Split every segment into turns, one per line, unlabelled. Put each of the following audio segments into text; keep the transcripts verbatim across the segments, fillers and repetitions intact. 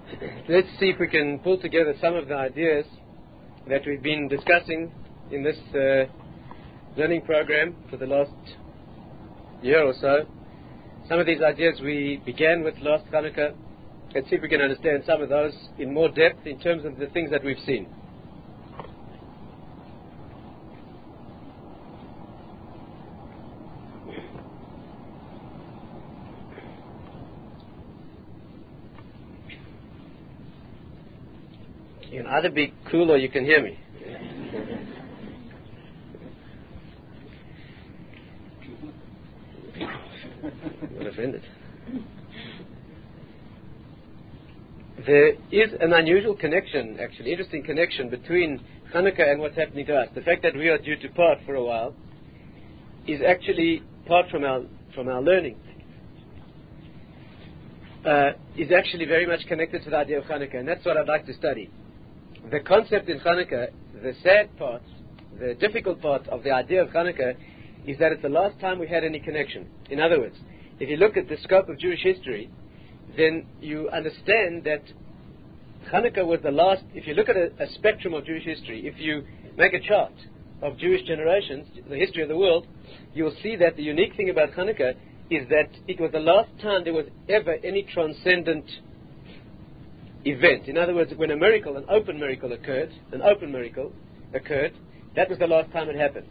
Let's see if we can pull together some of the ideas that we've been discussing in this uh, learning program for the last year or so. Some of these ideas we began with last Hanukkah. Let's see if we can understand some of those in more depth in terms of the things that we've seen. You can either be cool or you can hear me. I'm offended. There is an unusual connection, actually, interesting connection between Hanukkah and what's happening to us. The fact that we are due to part for a while is actually part from our from our learning. Uh, is actually very much connected to the idea of Hanukkah, and that's what I'd like to study. The concept in Hanukkah, the sad part, the difficult part of the idea of Hanukkah, is that it's the last time we had any connection. In other words, if you look at the scope of Jewish history, then you understand that Hanukkah was the last. If you look at a, a spectrum of Jewish history, if you make a chart of Jewish generations, the history of the world, you will see that the unique thing about Hanukkah is that it was the last time there was ever any transcendent event. In other words, when a miracle, an open miracle occurred, an open miracle occurred, that was the last time it happened.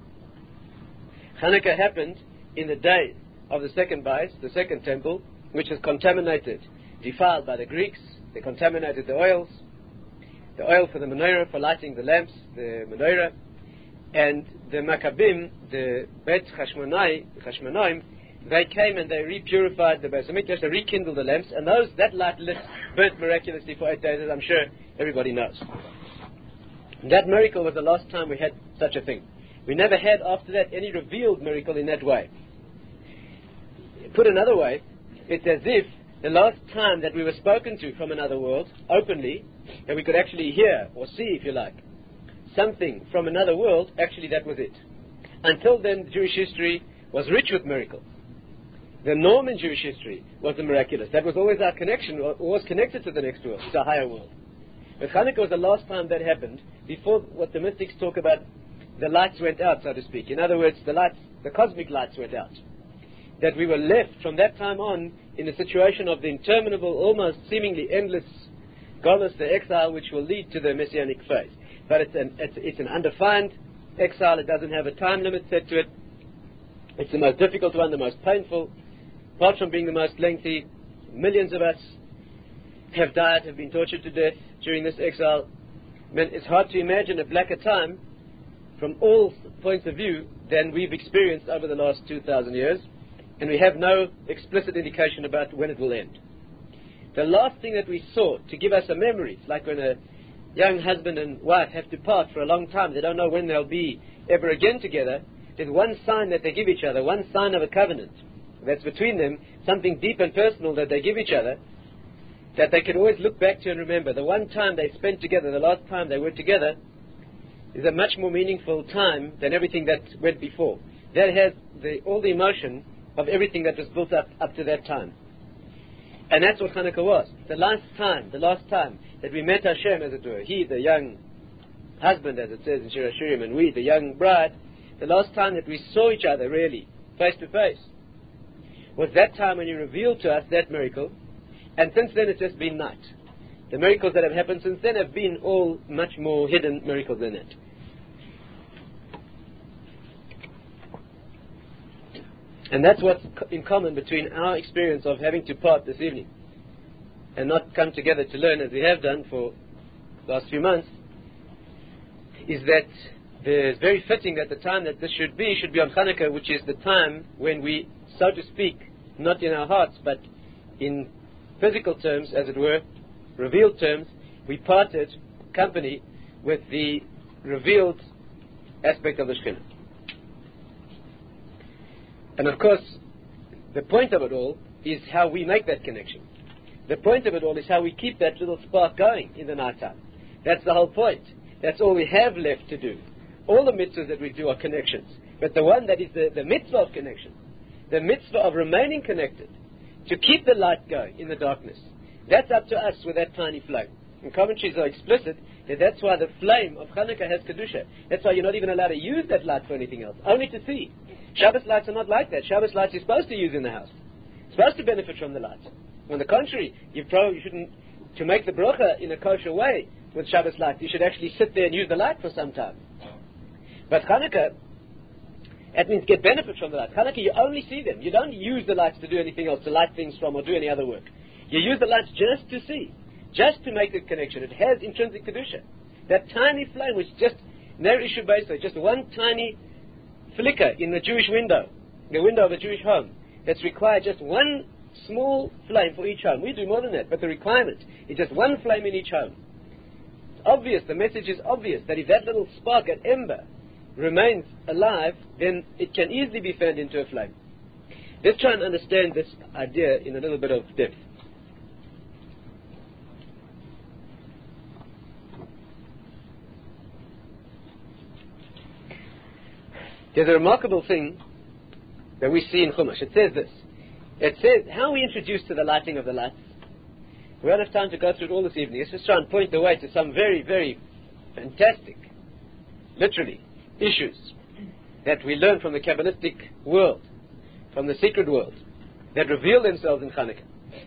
Hanukkah happened in the days of the second bais, the second temple, which was contaminated, defiled by the Greeks. They contaminated the oils, the oil for the menorah, for lighting the lamps, the menorah, and the Maccabim, the Bet Hashmonai, Hashmonaim, they came and they repurified the Beis Hamikdash, they rekindled the lamps, and those that light lit, burnt miraculously for eight days, as I'm sure everybody knows. That miracle was the last time we had such a thing. We never had after that any revealed miracle in that way. Put another way, it's as if the last time that we were spoken to from another world, openly, and we could actually hear, or see if you like, something from another world, actually that was it. Until then, Jewish history was rich with miracles. The norm in Jewish history was the miraculous. That was always our connection, or was connected to the next world, to a higher world. But Hanukkah was the last time that happened, before what the mystics talk about, the lights went out, so to speak. In other words, the lights, the cosmic lights went out. That we were left from that time on in a situation of the interminable, almost seemingly endless Golus, the exile, which will lead to the Messianic phase. But it's an, it's, it's an undefined exile. It doesn't have a time limit set to it. It's the most difficult one, the most painful. Apart from being the most lengthy, millions of us have died, have been tortured to death during this exile. I mean, it's hard to imagine a blacker time from all points of view than we've experienced over the last two thousand years, and we have no explicit indication about when it will end. The last thing that we saw to give us a memory, it's like when a young husband and wife have to part for a long time, they don't know when they'll be ever again together. There's one sign that they give each other, one sign of a covenant that's between them, something deep and personal that they give each other, that they can always look back to and remember. The one time they spent together, the last time they were together, is a much more meaningful time than everything that went before. That has the, all the emotion of everything that was built up up to that time. And that's what Hanukkah was. The last time, the last time that we met Hashem, as it were, he, the young husband, as it says in Shir HaShirim, and we, the young bride, the last time that we saw each other really, face to face, was that time when he revealed to us that miracle, and since then it's just been night. The miracles that have happened since then have been all much more hidden miracles than that. And that's what's in common between our experience of having to part this evening and not come together to learn as we have done for the last few months, is that it's very fitting that the time that this should be should be on Hanukkah, which is the time when we, so to speak, not in our hearts, but in physical terms, as it were, revealed terms, we parted company with the revealed aspect of the Shekhinah. And of course, the point of it all is how we make that connection. The point of it all is how we keep that little spark going in the night time. That's the whole point. That's all we have left to do. All the mitzvahs that we do are connections. But the one that is the, the mitzvah of connection, the mitzvah of remaining connected, to keep the light going in the darkness, That's up to us with that tiny flame. And commentaries are explicit that that's why the flame of Hanukkah has Kedusha. That's why you're not even allowed to use that light for anything else, only to see. Shabbos lights are not like that. Shabbos lights you're supposed to use in the house. You're supposed to benefit from the light. On the contrary, you probably shouldn't, to make the bracha in a kosher way with Shabbos lights, you should actually sit there and use the light for some time. But Hanukkah, that means get benefit from the lights. Hanukkah, you only see them. You don't use the lights to do anything else, to light things from or do any other work. You use the lights just to see, just to make the connection. It has intrinsic Kedusha. That tiny flame, which just, no issue based, just one tiny flicker in the Jewish window, the window of a Jewish home, that's required just one small flame for each home. We do more than that, but the requirement is just one flame in each home. It's obvious, the message is obvious, that if that little spark, that ember, remains alive, then it can easily be fanned into a flame. Let's try and understand this idea in a little bit of depth. There's a remarkable thing that we see in Chumash. It says this. It says, how are we introduced to the lighting of the lights? We don't have time to go through it all this evening. Let's just try and point the way to some very, very fantastic, literally, issues that we learn from the Kabbalistic world, from the secret world, that reveal themselves in Hanukkah.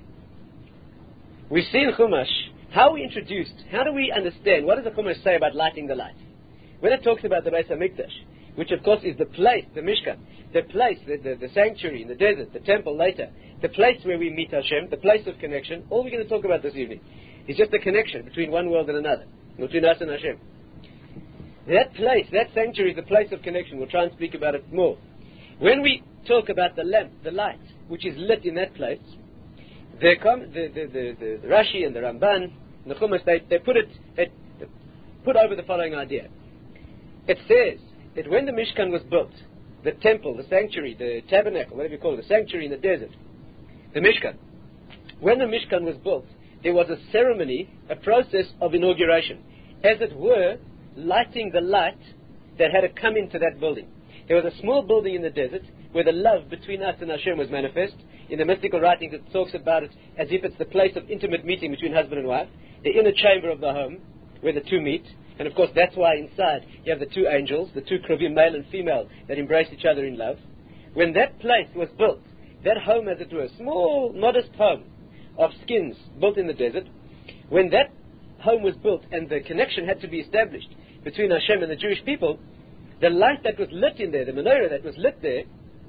We see in Chumash, how are we introduced, how do we understand, what does the Chumash say about lighting the light? When it talks about the Beis HaMikdash, which of course is the place, the Mishkan, the place, the, the, the sanctuary in the desert, the temple later, the place where we meet Hashem, the place of connection, all we're going to talk about this evening is just the connection between one world and another, between us and Hashem. That place, that sanctuary is the place of connection. We'll try and speak about it more. When we talk about the lamp, the light, which is lit in that place, they come, the, the, the, the, the Rashi and the Ramban, and the Chumash, they, they put it, they put over the following idea. It says that when the Mishkan was built, the temple, the sanctuary, the tabernacle, whatever you call it, the sanctuary in the desert, the Mishkan, when the Mishkan was built, there was a ceremony, a process of inauguration, as it were, lighting the light that had to come into that building. There was a small building in the desert where the love between us and Hashem was manifest. In the mystical writings it talks about it as if it's the place of intimate meeting between husband and wife, the inner chamber of the home where the two meet. And of course that's why inside you have the two angels, the two kruvim, male and female, that embrace each other in love. When that place was built, that home as it were, a small modest home of skins built in the desert, when that home was built and the connection had to be established between Hashem and the Jewish people, the light that was lit in there, the menorah that was lit there,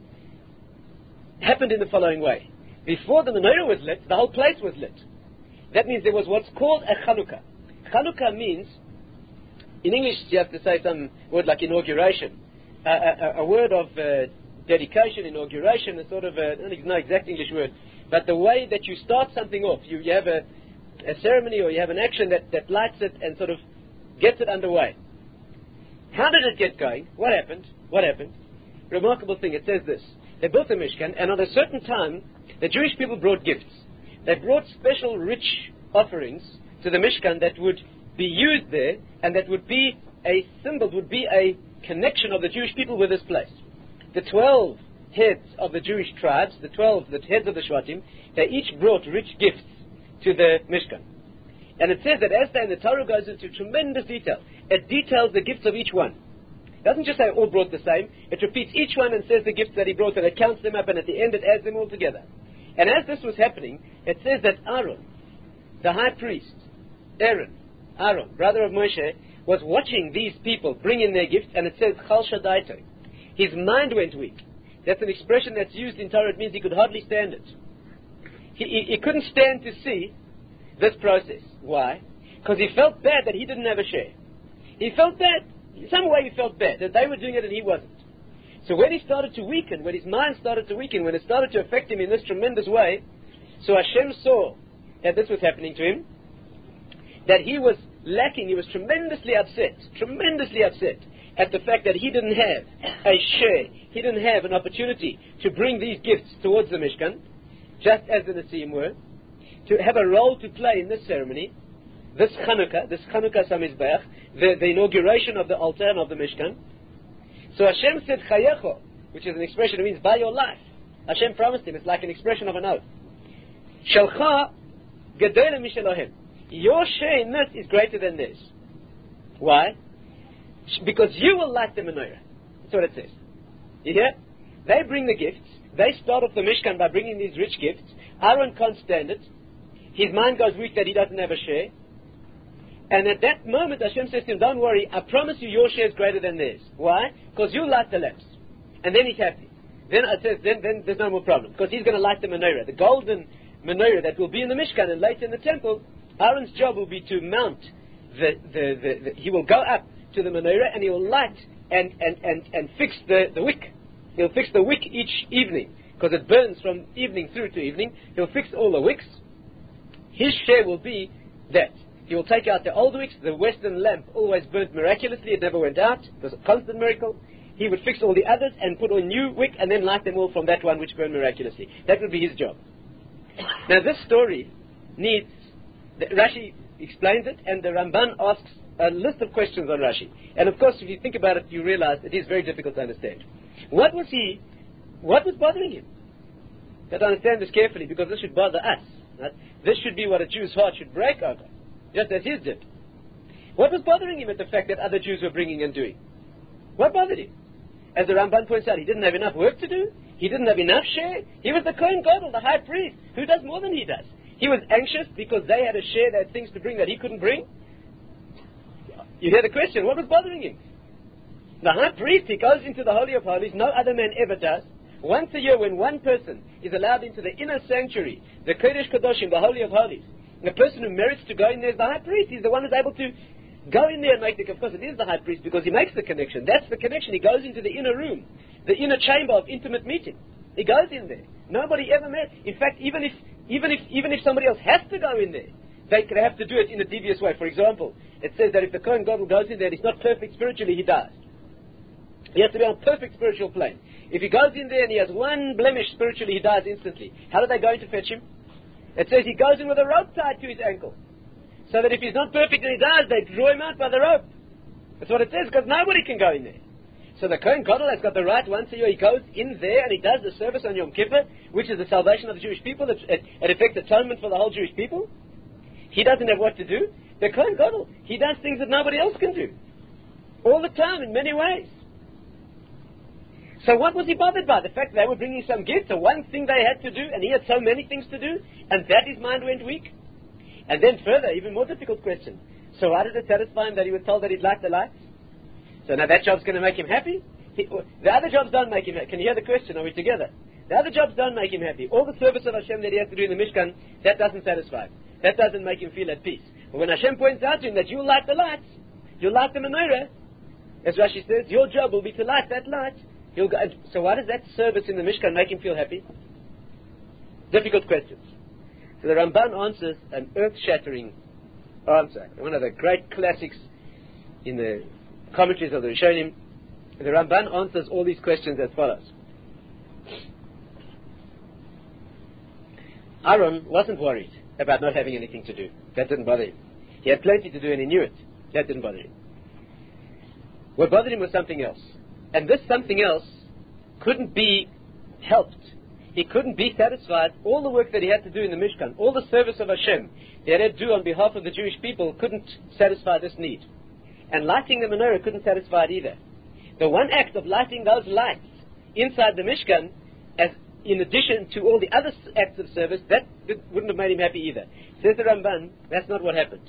happened in the following way. Before the menorah was lit, the whole place was lit. That means there was what's called a Chanukah. Chanukah means, in English you have to say some word like inauguration, a, a, a word of uh, dedication, inauguration, a sort of a, I don't know exact English word, but the way that you start something off, you, you have a, a ceremony or you have an action that, that lights it and sort of gets it underway. How did it get going? What happened? What happened? Remarkable thing, it says this. They built the Mishkan, and at a certain time, the Jewish people brought gifts. They brought special rich offerings to the Mishkan that would be used there, and that would be a symbol, would be a connection of the Jewish people with this place. The twelve heads of the Jewish tribes, the twelve, the heads of the Shvatim, they each brought rich gifts to the Mishkan. And it says that as they, and the Torah goes into tremendous detail, it details the gifts of each one. It doesn't just say all brought the same, it repeats each one and says the gifts that he brought, and it counts them up, and at the end it adds them all together. And as this was happening, it says that Aaron, the high priest, Aaron, Aaron, brother of Moshe, was watching these people bring in their gifts, and it says Chal Shadaito. His mind went weak. That's an expression that's used in Torah. It means he could hardly stand it. He, he, he couldn't stand to see this process. Why? Because he felt bad that he didn't have a share. He felt bad. In some way he felt bad that they were doing it and he wasn't. So when he started to weaken, when his mind started to weaken, when it started to affect him in this tremendous way, so Hashem saw that this was happening to him, that he was lacking, he was tremendously upset, tremendously upset at the fact that he didn't have a share, he didn't have an opportunity to bring these gifts towards the Mishkan, just as the Nesiim were, to have a role to play in this ceremony, this Chanukah, this Chanukah Samizbeach, the, the inauguration of the altar and of the Mishkan. So Hashem said Chayecho, which is an expression that means by your life. Hashem promised him, it's like an expression of an oath. Shalcha Gedolah Mishalohem. Your share in this is greater than theirs. Why? Because you will light the menorah. That's what it says. You hear? They bring the gifts. They start off the Mishkan by bringing these rich gifts. Aaron can't stand it. His mind goes weak that he doesn't have a share. And at that moment, Hashem says to him, don't worry, I promise you your share is greater than theirs. Why? Because you light the lamps. And then he's happy. Then it says, then, then there's no more problem. Because he's going to light the menorah. The golden menorah that will be in the Mishkan and later in the temple, Aaron's job will be to mount the, the, the, the he will go up to the menorah and he will light and, and, and, and fix the, the wick. He'll fix the wick each evening, because it burns from evening through to evening. He'll fix all the wicks. His share will be that. He will take out the old wicks. The Western lamp always burnt miraculously. It never went out. It was a constant miracle. He would fix all the others and put on a new wick and then light them all from that one which burned miraculously. That would be his job. Now this story needs, the, Rashi explains it, and the Ramban asks a list of questions on Rashi. And of course, if you think about it, you realize it is very difficult to understand. What was he, what was bothering him? You have to understand this carefully, because this should bother us. Right? This should be what a Jew's heart should break over, just as his did. What was bothering him at the fact that other Jews were bringing and doing? What bothered him? As the Ramban points out, he didn't have enough work to do. He didn't have enough share. He was the Kohen Gadol, the high priest, who does more than he does. He was anxious because they had a share, they had things to bring that he couldn't bring. You hear the question, what was bothering him? The high priest, he goes into the Holy of Holies, no other man ever does. Once a year, when one person is allowed into the inner sanctuary, the Kodesh Kadoshim, the Holy of Holies, the person who merits to go in there is the high priest. He's the one who's able to go in there and make the, of course it is the high priest because he makes the connection. That's the connection. He goes into the inner room, the inner chamber of intimate meeting. He goes in there. Nobody ever met. In fact, even if, even if, even if somebody else has to go in there, they could have to do it in a devious way. For example, it says that if the Kohen Gadol goes in there and he's not perfect spiritually, he dies. He has to be on a perfect spiritual plane. If he goes in there and he has one blemish spiritually, he dies instantly. How are they going to fetch him? It says he goes in with a rope tied to his ankle. So that if he's not perfect and he dies, they draw him out by the rope. That's what it says, because nobody can go in there. So the Kohen Gadol has got the right once a year. He goes in there and he does the service on Yom Kippur, which is the salvation of the Jewish people. It, it, it affects atonement for the whole Jewish people. He doesn't have what to do. The Kohen Gadol, he does things that nobody else can do. All the time, in many ways. So what was he bothered by? The fact that they were bringing some gifts, the one thing they had to do, and he had so many things to do, and that his mind went weak? And then further, even more difficult question. So why did it satisfy him that he was told that he'd light the lights? So now that job's going to make him happy? He, the other jobs don't make him happy. Can you hear the question? Are we together? The other jobs don't make him happy. All the service of Hashem that he has to do in the Mishkan, that doesn't satisfy him. That doesn't make him feel at peace. But when Hashem points out to him that you light the lights, you light the menorah, as Rashi says, your job will be to light that light. He'll go, so why does that service in the Mishkan make him feel happy? Difficult questions. So the Ramban answers an earth-shattering answer. One of the great classics in the commentaries of the Rishonim. The Ramban answers all these questions as follows. Aaron wasn't worried about not having anything to do. That didn't bother him. He had plenty to do and he knew it. That didn't bother him. What bothered him was something else. And this something else couldn't be helped. He couldn't be satisfied. All the work that he had to do in the Mishkan, all the service of Hashem he had to do on behalf of the Jewish people couldn't satisfy this need. And lighting the menorah couldn't satisfy it either. The one act of lighting those lights inside the Mishkan, as in addition to all the other acts of service, that wouldn't have made him happy either. Says the Ramban, that's not what happened.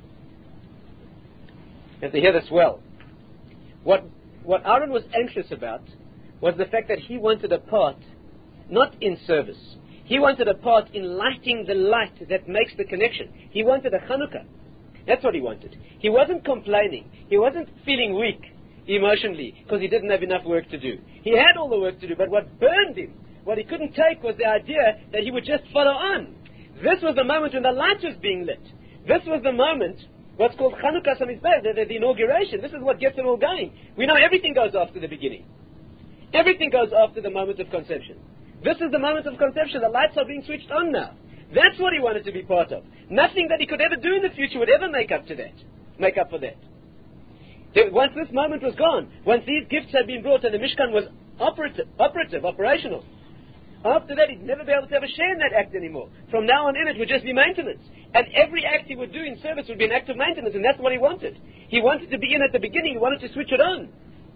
You have to hear this well. What What Aaron was anxious about was the fact that he wanted a part, not in service. He wanted a part in lighting the light that makes the connection. He wanted a Chanukah. That's what he wanted. He wasn't complaining. He wasn't feeling weak emotionally because he didn't have enough work to do. He had all the work to do, but what burned him, what he couldn't take, was the idea that he would just follow on. This was the moment when the light was being lit. This was the moment, what's called Chanukah Samizbeh, the, the inauguration. This is what gets it all going. We know everything goes after the beginning. Everything goes after the moment of conception. This is the moment of conception. The lights are being switched on now. That's what he wanted to be part of. Nothing that he could ever do in the future would ever make up to that. Make up for that. Once this moment was gone, once these gifts had been brought and the Mishkan was operative, operative, operational, After that, he'd never be able to have a share in that act anymore. From now on in, it would just be maintenance. And every act he would do in service would be an act of maintenance, and that's what he wanted. He wanted to be in at the beginning. He wanted to switch it on.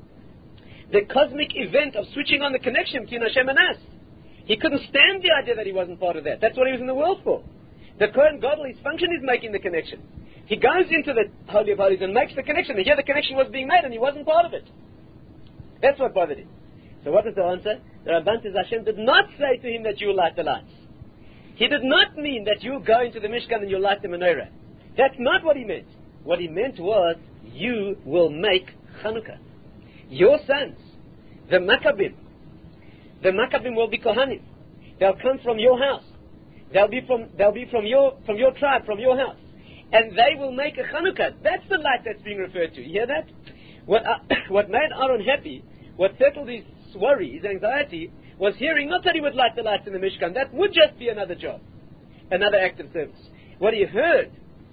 The cosmic event of switching on the connection between Hashem and us. He couldn't stand the idea that he wasn't part of that. That's what he was in the world for. The Kohen Gadol, his function is making the connection. He goes into the Holy of Holies and makes the connection. And here the connection was being made, and he wasn't part of it. That's what bothered him. So what was the answer? The Ramban says Hashem did not say to him that you will light the lights. He did not mean that you'll go into the Mishkan and you'll light the menorah. That's not what he meant. What he meant was, you will make Chanukah. Your sons, the Maccabim, the Maccabim will be Kohanim. They'll come from your house. They'll be from, they'll be from your, from your tribe, from your house. And they will make a Chanukah. That's the light that's being referred to. You hear that? What, uh, what made Aaron happy, what settled his worry, his anxiety, was hearing not that he would light the lights in the Mishkan. That would just be another job, another act of service. What he heard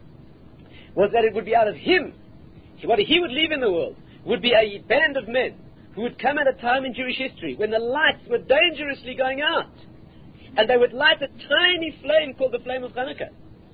was that it would be out of him. What he would leave in the world would be a band of men who would come at a time in Jewish history when the lights were dangerously going out. And they would light a tiny flame called the flame of Hanukkah.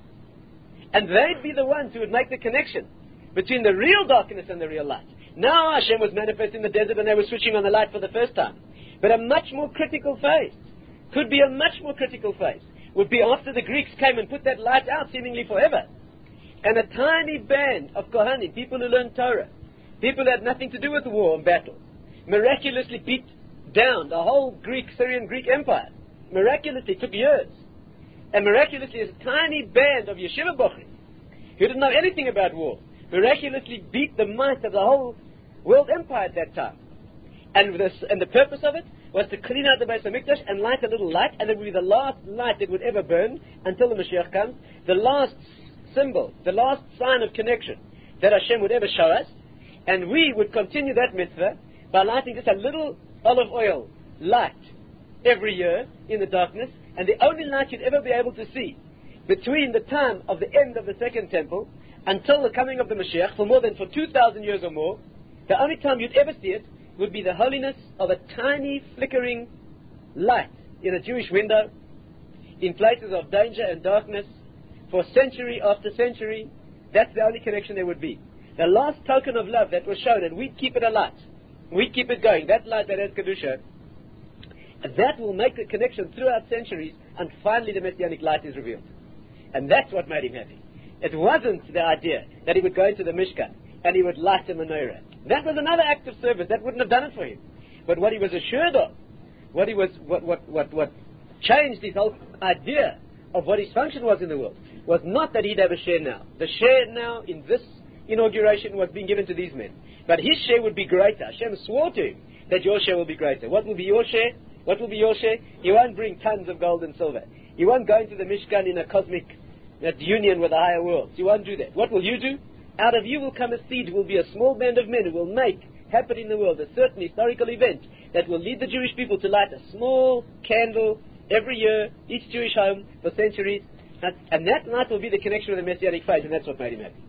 And they'd be the ones who would make the connection between the real darkness and the real light. Now Hashem was manifest in the desert and they were switching on the light for the first time. But a much more critical phase, could be a much more critical phase, would be after the Greeks came and put that light out seemingly forever. And a tiny band of Kohanim, people who learned Torah, people who had nothing to do with war and battle, miraculously beat down the whole Greek, Syrian Greek Empire. Miraculously, took years. And miraculously, a tiny band of yeshiva bochim, who didn't know anything about war, miraculously beat the might of the whole world empire at that time. And, this, and the purpose of it was to clean out the Beis HaMikdash and light a little light, and it would be the last light that would ever burn until the Mashiach comes, the last symbol, the last sign of connection that Hashem would ever show us, and we would continue that mitzvah by lighting just a little olive oil light every year in the darkness, and the only light you'd ever be able to see between the time of the end of the second temple until the coming of the Mashiach, for more than for two thousand years or more, the only time you'd ever see it would be the holiness of a tiny flickering light in a Jewish window in places of danger and darkness for century after century. That's the only connection there would be. The last token of love that was shown, and we'd keep it alight. We'd keep it going. That light that has Kedusha, that will make the connection throughout centuries, and finally the Messianic light is revealed. And that's what made him happy. It wasn't the idea that he would go into the Mishkan and he would light the menorah. That was another act of service. That wouldn't have done it for him. But what he was assured of, what he was, what, what, what, what changed his whole idea of what his function was in the world, was not that he'd have a share now. The share now in this inauguration was being given to these men. But his share would be greater. Hashem swore to him that your share will be greater. What will be your share? What will be your share? You won't bring tons of gold and silver. You won't go into the Mishkan in a cosmic that union with the higher worlds. You won't do that. What will you do? Out of you will come a seed who will be a small band of men who will make happen in the world a certain historical event that will lead the Jewish people to light a small candle every year, each Jewish home, for centuries. And that light will be the connection with the Messianic phase, and that's what made him happy.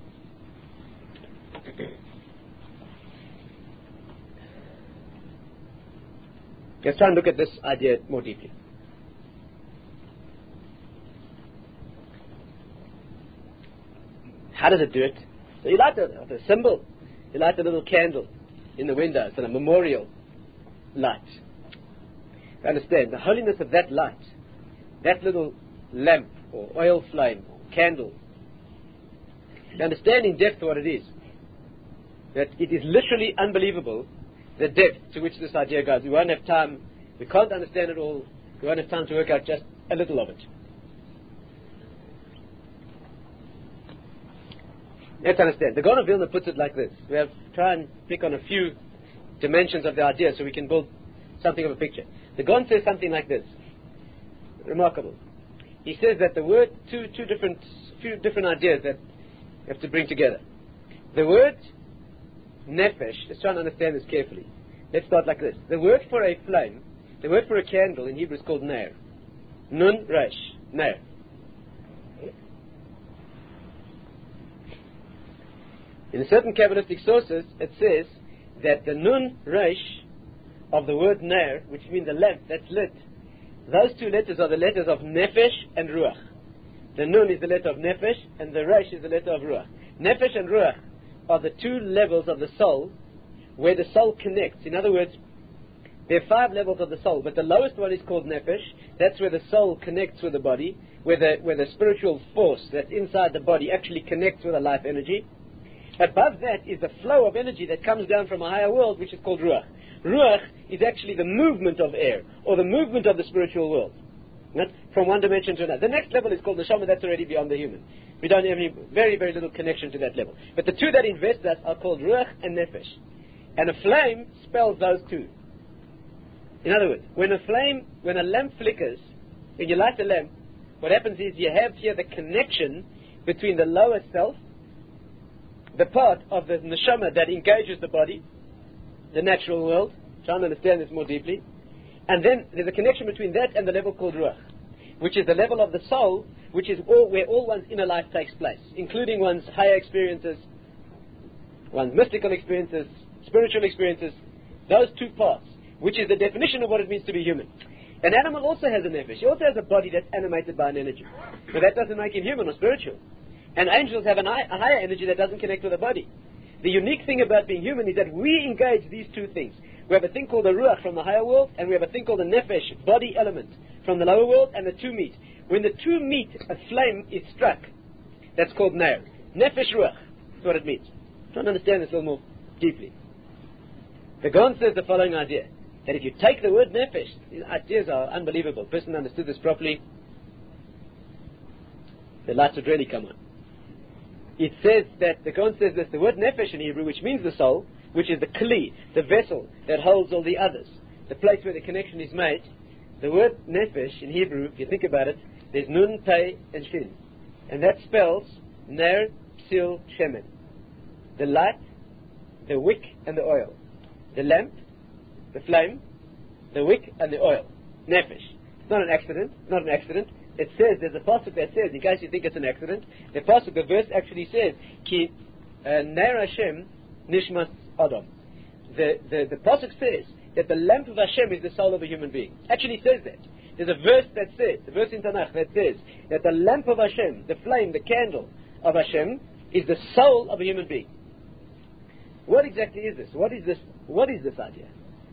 Let's try and look at this idea more deeply. How does it do it? So you light a, a symbol, you light a little candle in the window, it's a memorial light. You understand, the holiness of that light, that little lamp or oil flame or candle, you understand in depth what it is. That it is literally unbelievable, the depth to which this idea goes. We won't have time, we can't understand it all, we won't have time to work out just a little of it. Let's understand. The Gaon of Vilna puts it like this. We have to try and pick on a few dimensions of the idea so we can build something of a picture. The Gaon says something like this. Remarkable. He says that the word, two, two different, few different ideas that you have to bring together. The word nefesh, let's try and understand this carefully. Let's start like this. The word for a flame, the word for a candle in Hebrew is called ner. Nun resh, ner. In certain Kabbalistic sources, it says that the nun resh of the word ner, which means the lamp that's lit, Those two letters are the letters of Nefesh and Ruach. The Nun is the letter of Nefesh, and the Resh is the letter of Ruach. Nefesh and Ruach are the two levels of the soul where the soul connects. In other words, there are five levels of the soul, but the lowest one is called Nefesh. That's where the soul connects with the body, where the, where the spiritual force that's inside the body actually connects with the life energy. Above that is the flow of energy that comes down from a higher world, which is called Ruach. Ruach is actually the movement of air, or the movement of the spiritual world, not from one dimension to another. The next level is called Neshama. That's already beyond the human. We don't have any, very, very little connection to that level. But the two that invest us are called Ruach and Nefesh. And a flame spells those two. In other words, when a flame, when a lamp flickers, when you light a lamp, what happens is you have here the connection between the lower self, the part of the neshama that engages the body, the natural world, trying to understand this more deeply, and then there's a connection between that and the level called ruach, which is the level of the soul, which is all, where all one's inner life takes place, including one's higher experiences, one's mystical experiences, spiritual experiences, those two parts, which is the definition of what it means to be human. An animal also has a nefesh. He also has a body that's animated by an energy. But that doesn't make him human or spiritual. And angels have an, a higher energy that doesn't connect with the body. The unique thing about being human is that we engage these two things. We have a thing called the ruach from the higher world, and we have a thing called the nefesh, body element, from the lower world, and the two meet. When the two meet, a flame is struck. That's called nair. Nefesh ruach. That's what it means. Try to understand this a little more deeply. The Gaon says the following idea, that if you take the word nefesh, these ideas are unbelievable. A person understood this properly, the lights would really come on. It says that, the Gaon says that the word nefesh in Hebrew, which means the soul, which is the kli, the vessel that holds all the others, the place where the connection is made, the word nefesh in Hebrew, if you think about it, there's nun, pei, and shin. And that spells ner, psil, shemen. The light, the wick, and the oil. The lamp, the flame, the wick, and the oil. Nefesh. It's not an accident. It's not an accident. It says, there's a pasuk that says, in case you think it's an accident, the pasuk, the verse actually says, Ki ner Hashem nishmas Adam. The, the, the pasuk says that the lamp of Hashem is the soul of a human being. Actually says that. There's a verse that says, the verse in Tanakh that says, that the lamp of Hashem, the flame, the candle of Hashem, is the soul of a human being. What exactly is this? What is this? What is this idea?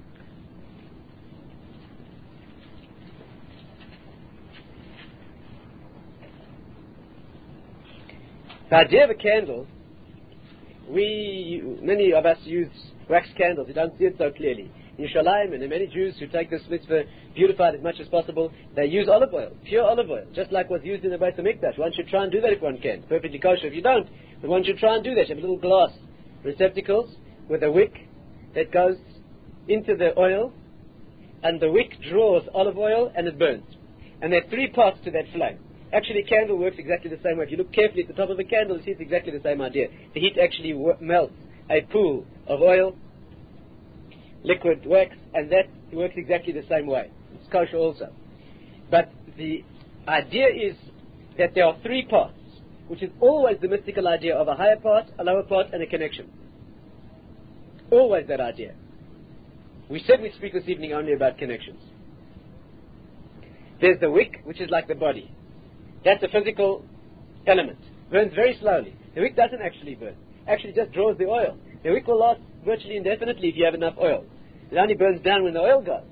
The idea of a candle, we, many of us use wax candles. You don't see it so clearly. In Yerushalayim, and there are many Jews who take this mitzvah, beautify it as much as possible. They use olive oil, pure olive oil, just like was used in the Beit HaMikdash. One should try and do that if one can. Perfectly kosher if you don't, but one should try and do that. You have little glass receptacles with a wick that goes into the oil, and the wick draws olive oil and it burns. And there are three parts to that flame. Actually, a candle works exactly the same way. If you look carefully at the top of the candle, you see it's exactly the same idea. The heat actually w- melts a pool of oil, liquid wax, and that works exactly the same way. It's kosher also. But the idea is that there are three parts, which is always the mystical idea of a higher part, a lower part, and a connection. Always that idea. We said we'd speak this evening only about connections. There's the wick, which is like the body. That's a physical element. Burns very slowly. The wick doesn't actually burn. Actually just draws the oil. The wick will last virtually indefinitely if you have enough oil. It only burns down when the oil goes.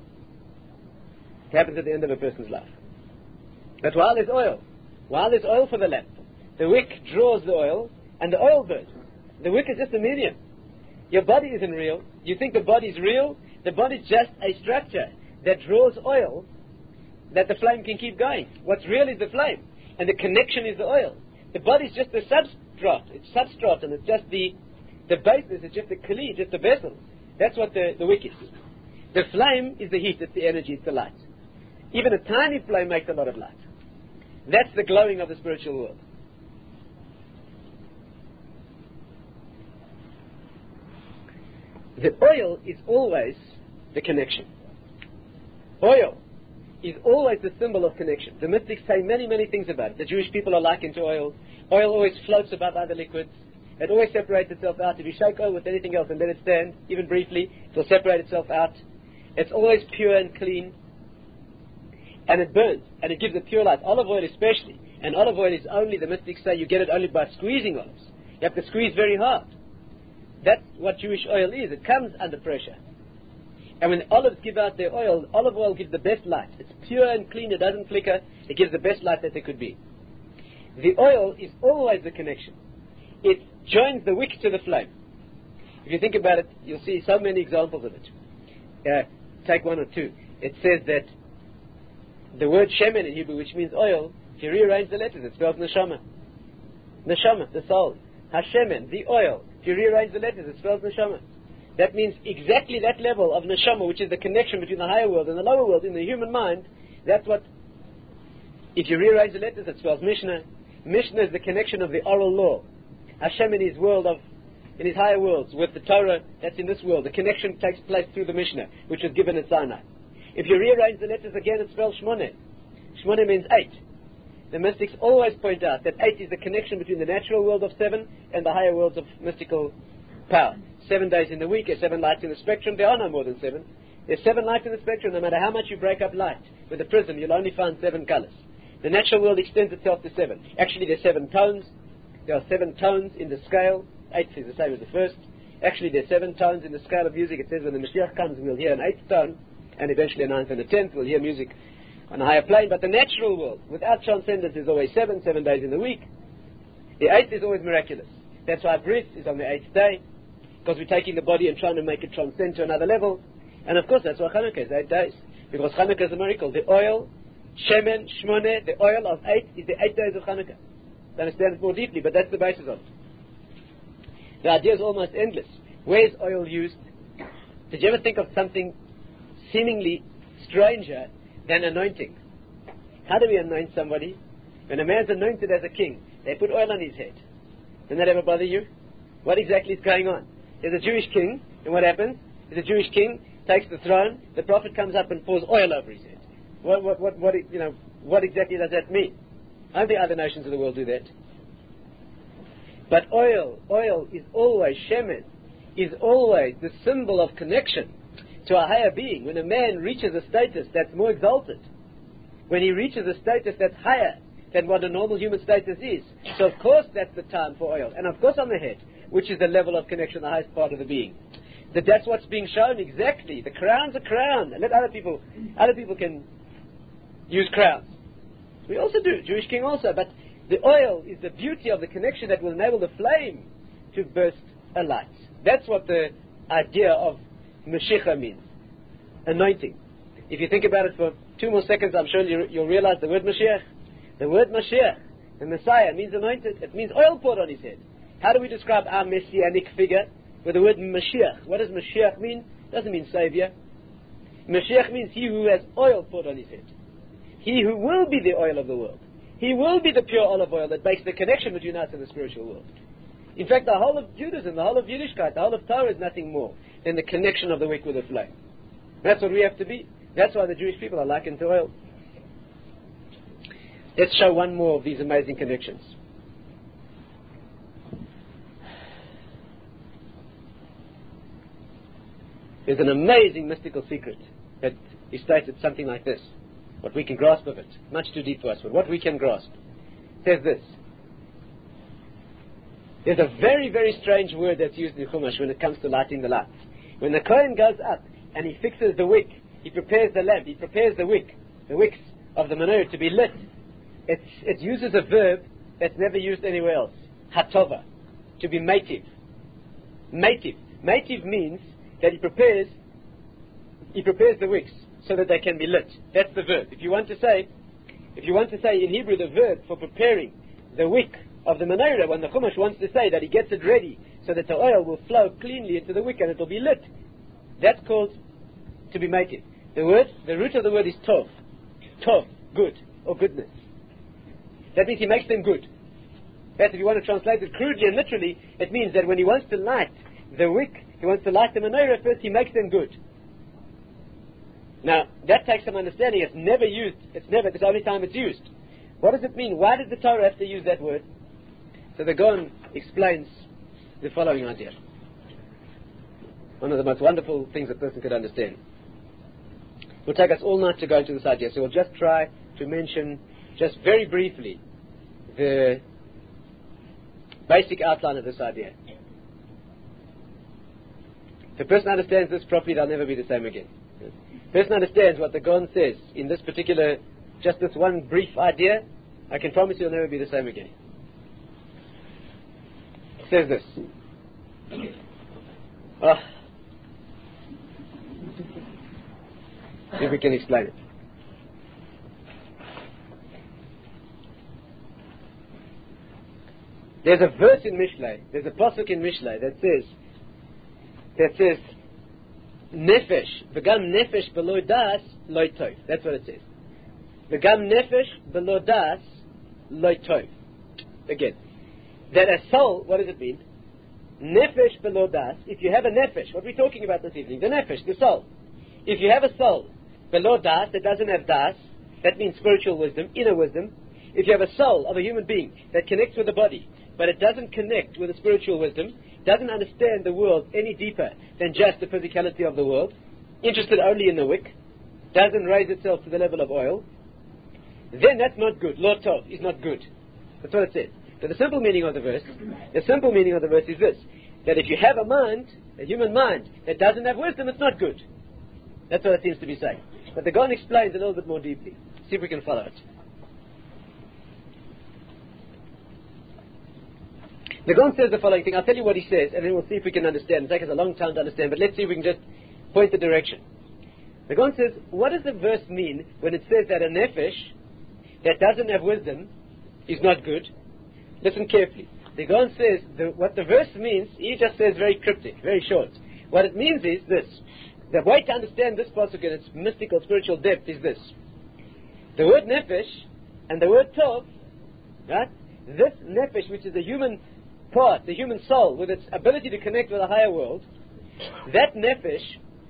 It happens at the end of a person's life. But while there's oil, while there's oil for the lamp, the wick draws the oil and the oil burns. The wick is just a medium. Your body isn't real. You think the body's real? The body's just a structure that draws oil that the flame can keep going. What's real is the flame, and the connection is the oil. The body's just a substrate. It's substrate, and it's just the the basis. It's just the kli, just the vessel. That's what the, the wick is. The flame is the heat. It's the energy. It's the light. Even a tiny flame makes a lot of light. That's the glowing of the spiritual world. The oil is always the connection. Oil is always the symbol of connection. The mystics say many, many things about it. The Jewish people are likened to oil. Oil always floats above other liquids. It always separates itself out. If you shake oil with anything else and let it stand, even briefly, it will separate itself out. It's always pure and clean. and it burns, and it gives a pure light. Olive oil especially. And olive oil is only, the mystics say, you get it only by squeezing olives. You have to squeeze very hard. That's what Jewish oil is. It comes under pressure. And when olives give out their oil, olive oil gives the best light. It's pure and clean, it doesn't flicker, it gives the best light that there could be. The oil is always the connection. It joins the wick to the flame. If you think about it, you'll see so many examples of it. Uh, take one or two. It says that the word shemen in Hebrew, which means oil, if you rearrange the letters, it spells neshama. Neshama, the soul. Hashemen, the oil. If you rearrange the letters, it spells neshama. That means exactly that level of neshama, which is the connection between the higher world and the lower world in the human mind. That's what, if you rearrange the letters, it spells Mishnah. Mishnah is the connection of the oral law. Hashem in his world of, in his higher worlds, with the Torah that's in this world, the connection takes place through the Mishnah, which was given at Sinai. If you rearrange the letters again, it spells Shmoneh. Shmoneh means eight. The mystics always point out that eight is the connection between the natural world of seven and the higher worlds of mystical power. Seven days in the week, there's seven lights in the spectrum. There are no more than seven. There's seven lights in the spectrum. No matter how much you break up light with a prism, you'll only find seven colors. The natural world extends itself to seven. Actually, there's seven tones. There are seven tones in the scale. Eighth is the same as the first. Actually, there's seven tones in the scale of music. It says when the Mashiach comes, we'll hear an eighth tone, and eventually a ninth and a tenth. We'll hear music on a higher plane. But the natural world, without transcendence, is always seven, seven days in the week. The eighth is always miraculous. That's why Bris is on the eighth day, because we're taking the body and trying to make it transcend to another level. And of course, that's why Hanukkah is eight days, because Hanukkah is a miracle. The oil, Shemen, Shmoneh, the oil of eight is the eight days of Hanukkah. To understand it more deeply, but that's the basis of it. The idea is almost endless. Where is oil used? Did you ever think of something seemingly stranger than anointing? How do we anoint somebody? When a man's anointed as a king, they put oil on his head. Doesn't that ever bother you? What exactly is going on? There's a Jewish king, and what happens? There's a Jewish king, takes the throne, the prophet comes up and pours oil over his head. What, what, what, what, you know, what exactly does that mean? I don't think other nations of the world do that. But oil, oil is always, shemen, is always the symbol of connection to a higher being. When a man reaches a status that's more exalted, when he reaches a status that's higher than what a normal human status is, so of course that's the time for oil. And of course on the head, which is the level of connection, the highest part of the being. That that's what's being shown exactly. The crown's a crown. And let other people, other people can use crowns. We also do, Jewish king also, but the oil is the beauty of the connection that will enable the flame to burst a light. That's what the idea of Mashiach means. Anointing. If you think about it for two more seconds, I'm sure you, you'll realize the word Mashiach. The word Mashiach, the Messiah, means anointed. It means oil poured on his head. How do we describe our messianic figure? With the word Mashiach. What does Mashiach mean? It doesn't mean Savior. Mashiach means he who has oil poured on his head. He who will be the oil of the world. He will be the pure olive oil that makes the connection between us and the spiritual world. In fact, the whole of Judaism, the whole of Yiddishkeit, the whole of Torah is nothing more than the connection of the wick with the flame. That's what we have to be. That's why the Jewish people are likened to oil. Let's show one more of these amazing connections. There's an amazing mystical secret that is stated something like this. What we can grasp of it, much too deep for us, but what we can grasp, says this. There's a very, very strange word that's used in Chumash when it comes to lighting the lights. When the Kohen goes up and he fixes the wick, he prepares the lamp, he prepares the wick, the wicks of the menorah to be lit, it's, it uses a verb that's never used anywhere else. Hatova, to be mative. Mative. Mative means that he prepares, he prepares the wicks so that they can be lit. That's the verb. If you want to say, if you want to say in Hebrew the verb for preparing the wick of the menorah, when the Chumash wants to say that he gets it ready so that the oil will flow cleanly into the wick and it will be lit, that's called to be mative. The word, the root of the word is tov. Tov, good, or goodness. That means he makes them good. That, if you want to translate it crudely and literally, it means that when he wants to light the wick, he wants to light the menorah first, he makes them good. Now, that takes some understanding. It's never used. It's never, it's the only time it's used. What does it mean? Why did the Torah have to use that word? So the Gaon explains the following idea. One of the most wonderful things a person could understand. It will take us all night to go into this idea, so we'll just try to mention, just very briefly, the basic outline of this idea. If a person understands this properly, they'll never be the same again. If a person understands what the Gaon says in this particular, just this one brief idea, I can promise you he'll never be the same again. It says this. Oh. See if we can explain it. There's a verse in Mishlei, there's a pasuk in Mishlei that says, that says, Nefesh, v'gam nefesh below das, loy tov. That's what it says. V'gam nefesh below das, loy tov. Again, that a soul, what does it mean? Nefesh below das, if you have a nefesh, what are we talking about this evening? The nefesh, the soul. If you have a soul below das, that doesn't have das, that means spiritual wisdom, inner wisdom. If you have a soul of a human being that connects with the body, but it doesn't connect with the spiritual wisdom, doesn't understand the world any deeper than just the physicality of the world, interested only in the wick, doesn't raise itself to the level of oil, then that's not good. Lo tov is not good. That's what it says. So the simple meaning of the verse, the simple meaning of the verse is this, that if you have a mind, a human mind, that doesn't have wisdom, it's not good. That's what it seems to be saying. But the Gaon explains a little bit more deeply. See if we can follow it. The Gaon says the following thing. I'll tell you what he says, and then we'll see if we can understand. It'll take us a long time to understand, but let's see if we can just point the direction. The Gaon says, what does the verse mean when it says that a nefesh that doesn't have wisdom is not good? Listen carefully. The Gaon says, the, what the verse means, he just says very cryptic, very short. What it means is this. The way to understand this pasuk in its mystical, spiritual depth is this. The word nefesh and the word tov, right? This nefesh, which is the human part, the human soul, with its ability to connect with a higher world, that nefesh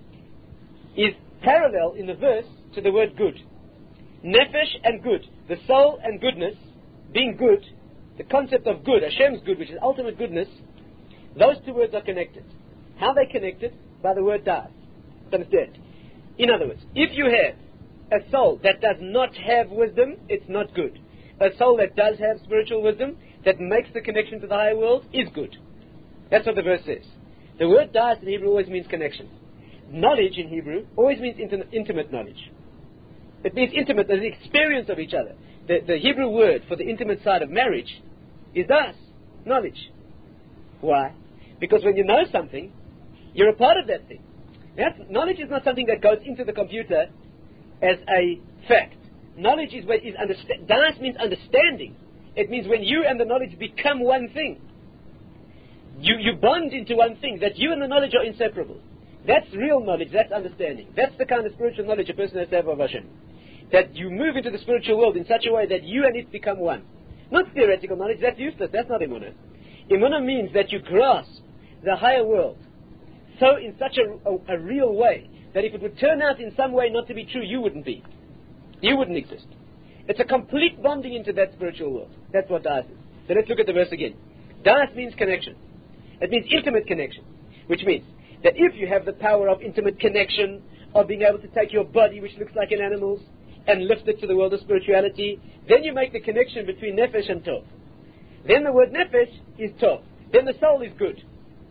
is parallel in the verse to the word good. Nefesh and good, the soul and goodness, being good, the concept of good, Hashem's good, which is ultimate goodness, those two words are connected. How are they connected? By the word das. Understand? In other words, if you have a soul that does not have wisdom, it's not good. A soul that does have spiritual wisdom, that makes the connection to the higher world, is good. That's what the verse says. The word das in Hebrew always means connection. Knowledge in Hebrew always means inti- intimate knowledge. It means intimate, the experience of each other. The, the Hebrew word for the intimate side of marriage is das, knowledge. Why? Because when you know something, you're a part of that thing. That's, knowledge is not something that goes into the computer as a fact. Knowledge is what is understand. Das means understanding. It means when you and the knowledge become one thing. You you bond into one thing, that you and the knowledge are inseparable. That's real knowledge, that's understanding. That's the kind of spiritual knowledge a person has to have of Hashem. That you move into the spiritual world in such a way that you and it become one. Not theoretical knowledge, that's useless, that's not Emunah. Emunah means that you grasp the higher world so in such a, a, a real way that if it would turn out in some way not to be true, you wouldn't be. You wouldn't exist. It's a complete bonding into that spiritual world. That's what das is. So let's look at the verse again. Das means connection. It means intimate connection. Which means that if you have the power of intimate connection, of being able to take your body, which looks like an animal's, and lift it to the world of spirituality, then you make the connection between nefesh and tov. Then the word nefesh is tov. Then the soul is good.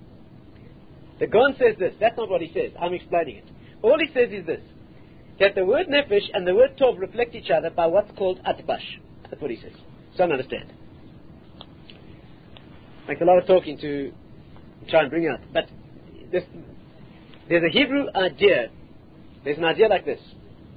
The Gaon says this. That's not what he says. I'm explaining it. All he says is this. That the word nefesh and the word tov reflect each other by what's called atbash. That's what he says. So I understand. Makes a lot of talking to try and bring out. But this, there's a Hebrew idea. There's an idea like this.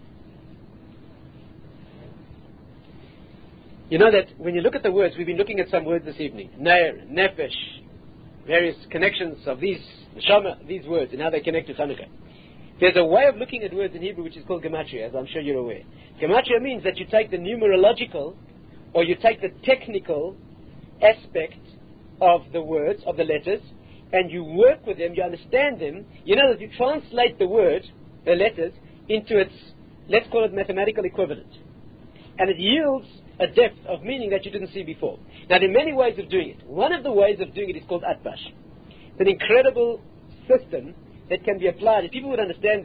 You know that when you look at the words, we've been looking at some words this evening. Neir, nefesh, various connections of these, neshama, these words, and how they connect to Hanukkah. There's a way of looking at words in Hebrew which is called gematria, as I'm sure you're aware. Gematria means that you take the numerological, or you take the technical aspect of the words, of the letters, and you work with them, you understand them. You know that you translate the word, the letters, into its, let's call it mathematical equivalent. And it yields a depth of meaning that you didn't see before. Now there are many ways of doing it. One of the ways of doing it is called atbash. It's an incredible system that can be applied. If people would understand this,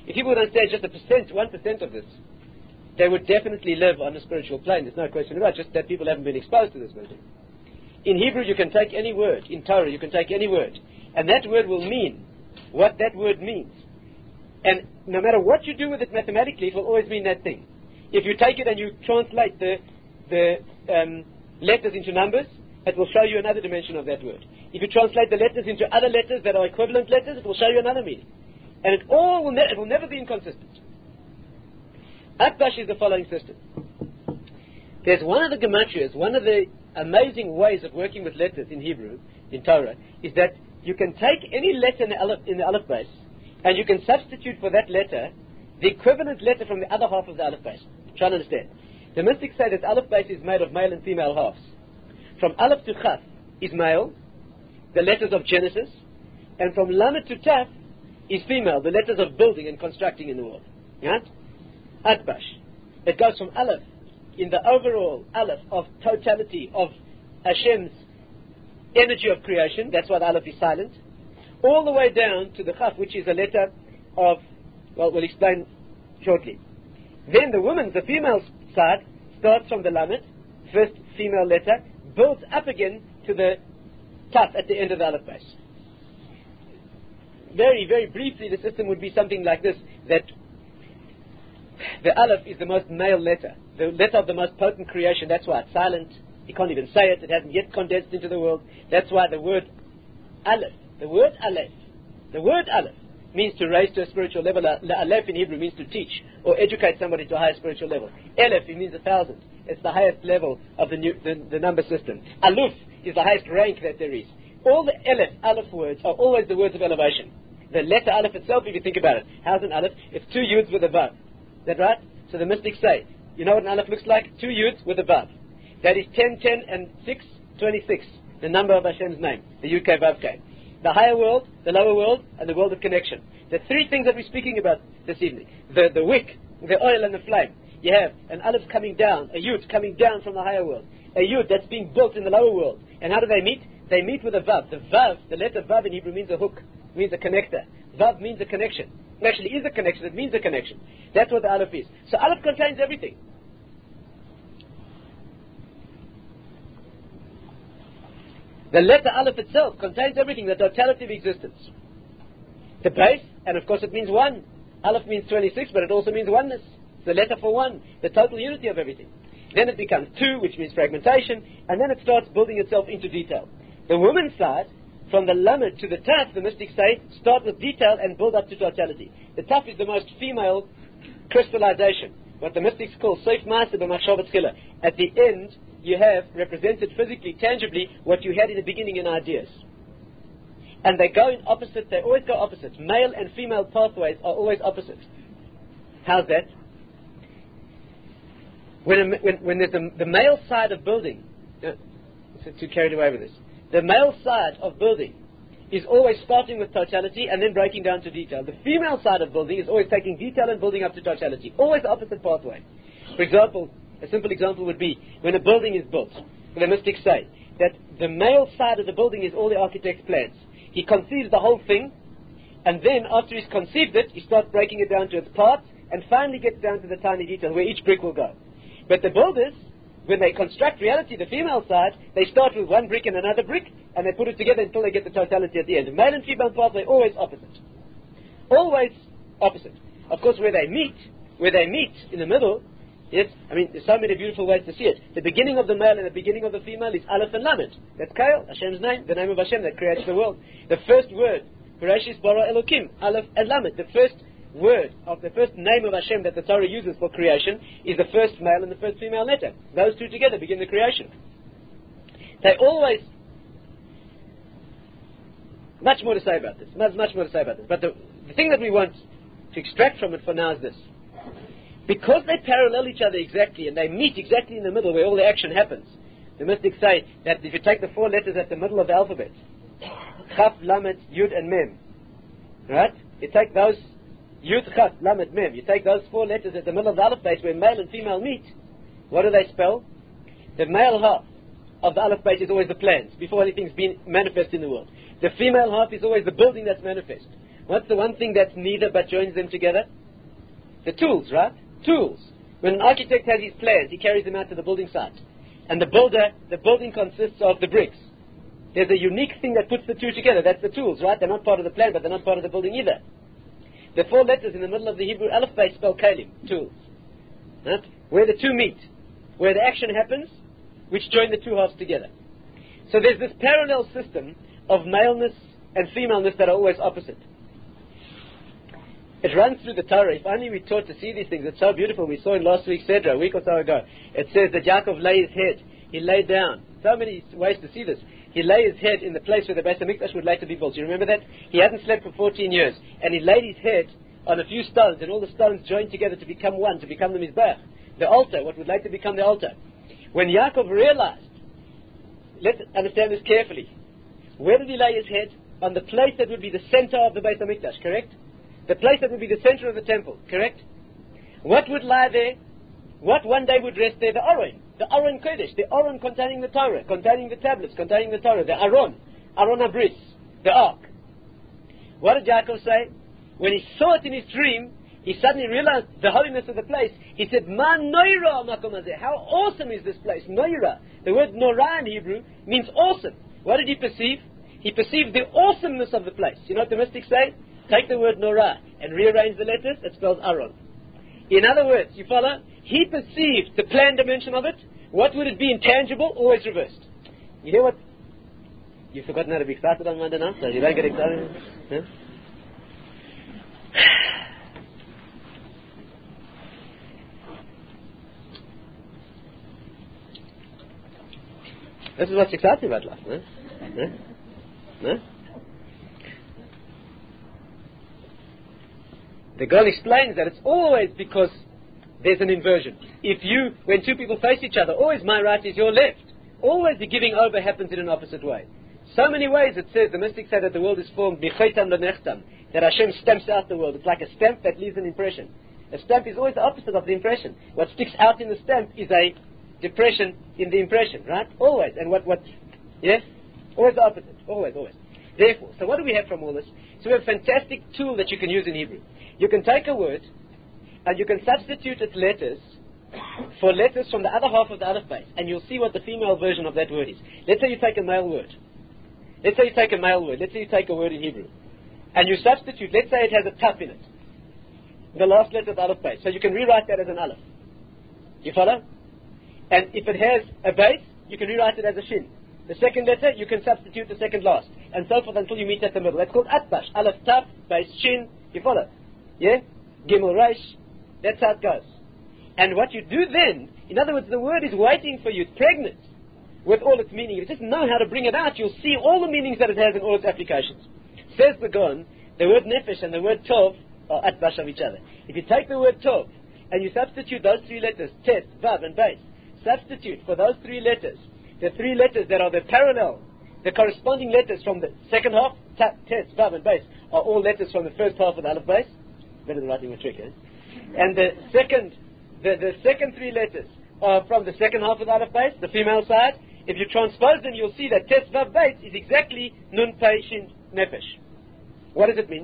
if people would understand just a percent, one percent of this, they would definitely live on a spiritual plane. There's no question about it, just that people haven't been exposed to this building. In Hebrew, you can take any word. In Torah, you can take any word. And that word will mean what that word means. And no matter what you do with it mathematically, it will always mean that thing. If you take it and you translate the, the um, letters into numbers, it will show you another dimension of that word. If you translate the letters into other letters that are equivalent letters, it will show you another meaning. And it all will, ne- it will never be inconsistent. Atbash is the following system. There's one of the gematrias, one of the amazing ways of working with letters in Hebrew, in Torah, is that you can take any letter in the aleph, in the aleph base, and you can substitute for that letter the equivalent letter from the other half of the aleph base. Try to understand. The mystics say that aleph base is made of male and female halves. From aleph to chaf is male, the letters of Genesis, and from lamed to taf is female, the letters of building and constructing in the world. Right? Atbash. It goes from aleph, in the overall aleph of totality of Hashem's energy of creation, that's why the aleph is silent, all the way down to the chaf, which is a letter of, well, we'll explain shortly. Then the woman's, the female side, starts from the lamed, first female letter, builds up again to the taf at the end of the aleph base. Very, very briefly, the system would be something like this, that the aleph is the most male letter, the letter of the most potent creation. That's why it's silent. You can't even say it. It hasn't yet condensed into the world. That's why the word aleph, the word aleph, the word aleph means to raise to a spiritual level. Aleph in Hebrew means to teach or educate somebody to a higher spiritual level. Aleph, it means a thousand. It's the highest level of the, new, the, the number system. Aluf is the highest rank that there is. All the aleph, aleph words are always the words of elevation. The letter aleph itself, if you think about it, how's an aleph? It's two yuds with a vav. Is that right? So the mystics say, you know what an aleph looks like? Two yuds with a vav. That is ten, ten, and six, twenty-six. The number of Hashem's name. The Yud Kei Vav Kei. The higher world, the lower world, and the world of connection. The three things that we're speaking about this evening. The, the wick, the oil, and the flame. You have an aleph coming down, a yud coming down from the higher world. A yud that's being built in the lower world. And how do they meet? They meet with a vav. The vav, the letter vav in Hebrew means a hook, means a connector. Vav means a connection. It actually is a connection, it means a connection. That's what the aleph is. So aleph contains everything. The letter aleph itself contains everything, the totality of existence. The base, and of course it means one. Aleph means twenty-six, but it also means oneness. It's the letter for one, the total unity of everything. Then it becomes two, which means fragmentation, and then it starts building itself into detail. The woman's side, from the lamed to the taf, the mystics say, start with detail and build up to totality. The taf is the most female crystallization, what the mystics call Seif Maaseh b'Machshavat Tchila. At the end, you have represented physically, tangibly, what you had in the beginning in ideas. And they go in opposite, they always go opposite. Male and female pathways are always opposite. How's that? When, a, when, when there's a, the male side of building, uh, too carried away with this. The male side of building is always starting with totality and then breaking down to detail. The female side of building is always taking detail and building up to totality. Always the opposite pathway. For example, a simple example would be when a building is built. The mystics say that the male side of the building is all the architect's plans. He conceives the whole thing, and then after he's conceived it, he starts breaking it down to its parts, and finally gets down to the tiny detail where each brick will go. But the builders, when they construct reality, the female side, they start with one brick and another brick, and they put it together until they get the totality at the end. The male and female paths are always opposite. Always opposite. Of course, where they meet, where they meet in the middle, yes, I mean, there's so many beautiful ways to see it. The beginning of the male and the beginning of the female is Aleph and Lamed. That's Kael, Hashem's name, the name of Hashem that creates the world. The first word, Bereshis bara Elokim, Aleph and Lamed. The first word of the first name of Hashem that the Torah uses for creation is the first male and the first female letter. Those two together begin the creation. They always, much more to say about this, much, much more to say about this. But the, the thing that we want to extract from it for now is this. Because they parallel each other exactly and they meet exactly in the middle where all the action happens, the mystics say that if you take the four letters at the middle of the alphabet, Chaf, Lamed, Yud and Mem, right? You take those, Yud, Chaf, Lamed, Mem, you take those four letters at the middle of the aleph base where male and female meet, what do they spell? The male half of the aleph base is always the plans, before anything's been manifest in the world. The female half is always the building that's manifest. What's the one thing that's neither but joins them together? The tools, right? Tools. When an architect has his plans, he carries them out to the building site. And the builder, the building consists of the bricks. There's a unique thing that puts the two together. That's the tools, right? They're not part of the plan, but they're not part of the building either. The four letters in the middle of the Hebrew alphabet spell kalim, tools. Right? Where the two meet, where the action happens, which join the two halves together. So there's this parallel system of maleness and femaleness that are always opposite. It runs through the Torah. If only we taught to see these things. It's so beautiful. We saw in last week's Sedra, a week or so ago. It says that Yaakov lay his head. He lay down. So many ways to see this. He lay his head in the place where the Beis HaMikdash would later be built. Do you remember that? He hadn't slept for fourteen years. And he laid his head on a few stones. And all the stones joined together to become one, to become the Mizbeach. The altar, what would later become the altar. When Yaakov realized, let's understand this carefully. Where did he lay his head? On the place that would be the center of the Beis HaMikdash, correct? The place that would be the center of the temple, correct? What would lie there? What one day would rest there? The Aron. The Aron Kodesh. The Aron containing the Torah, containing the tablets, containing the Torah. The Aron. Aron Abris. The Ark. What did Yaakov say? When he saw it in his dream, he suddenly realized the holiness of the place. He said, Ma noira makom hazeh. How awesome is this place? Noira. The word nora in Hebrew means awesome. What did he perceive? He perceived the awesomeness of the place. You know what the mystics say? Take the word Nora and rearrange the letters, it spells Aron. In other words, you follow? He perceived the planned dimension of it. What would it be intangible? Always reversed. You hear what? You've forgotten how to be excited on Monday night, so you don't get excited. Huh? This is what's exciting about life, no? No? No? The girl explains that it's always because there's an inversion. If you, when two people face each other, always my right is your left. Always the giving over happens in an opposite way. So many ways it says, the mystics say that the world is formed bichaitam lenechtam, that Hashem stamps out the world. It's like a stamp that leaves an impression. A stamp is always the opposite of the impression. What sticks out in the stamp is a depression in the impression, right? Always. And what, what, yes? Always the opposite. Always, always. Therefore, so what do we have from all this? So we have a fantastic tool that you can use in Hebrew. You can take a word and you can substitute its letters for letters from the other half of the Aleph base, and you'll see what the female version of that word is. Let's say you take a male word. Let's say you take a male word. Let's say you take a word in Hebrew. And you substitute, let's say it has a taf in it. The last letter of the Aleph base. So you can rewrite that as an Aleph. You follow? And if it has a base, you can rewrite it as a shin. The second letter, you can substitute the second last. And so forth until you meet at the middle. That's called atbash. Aleph taf, base shin. You follow? Yeah? Gimel Reish. That's how it goes. And what you do then, in other words, the word is waiting for you. It's pregnant with all its meaning. If you just know how to bring it out, you'll see all the meanings that it has in all its applications. Says the Gon, the word nefesh and the word tov are atbash of each other. If you take the word tov and you substitute those three letters, tet, vav and base, substitute for those three letters, the three letters that are the parallel, the corresponding letters from the second half, tet, vav and base, are all letters from the first half of the Aleph base. Better than writing a trick, eh? And the second, the, the second three letters are from the second half of the Aleph base, the female side. If you transpose them, you'll see that tet, vav, base is exactly nun, pei, shin, nefesh. What does it mean?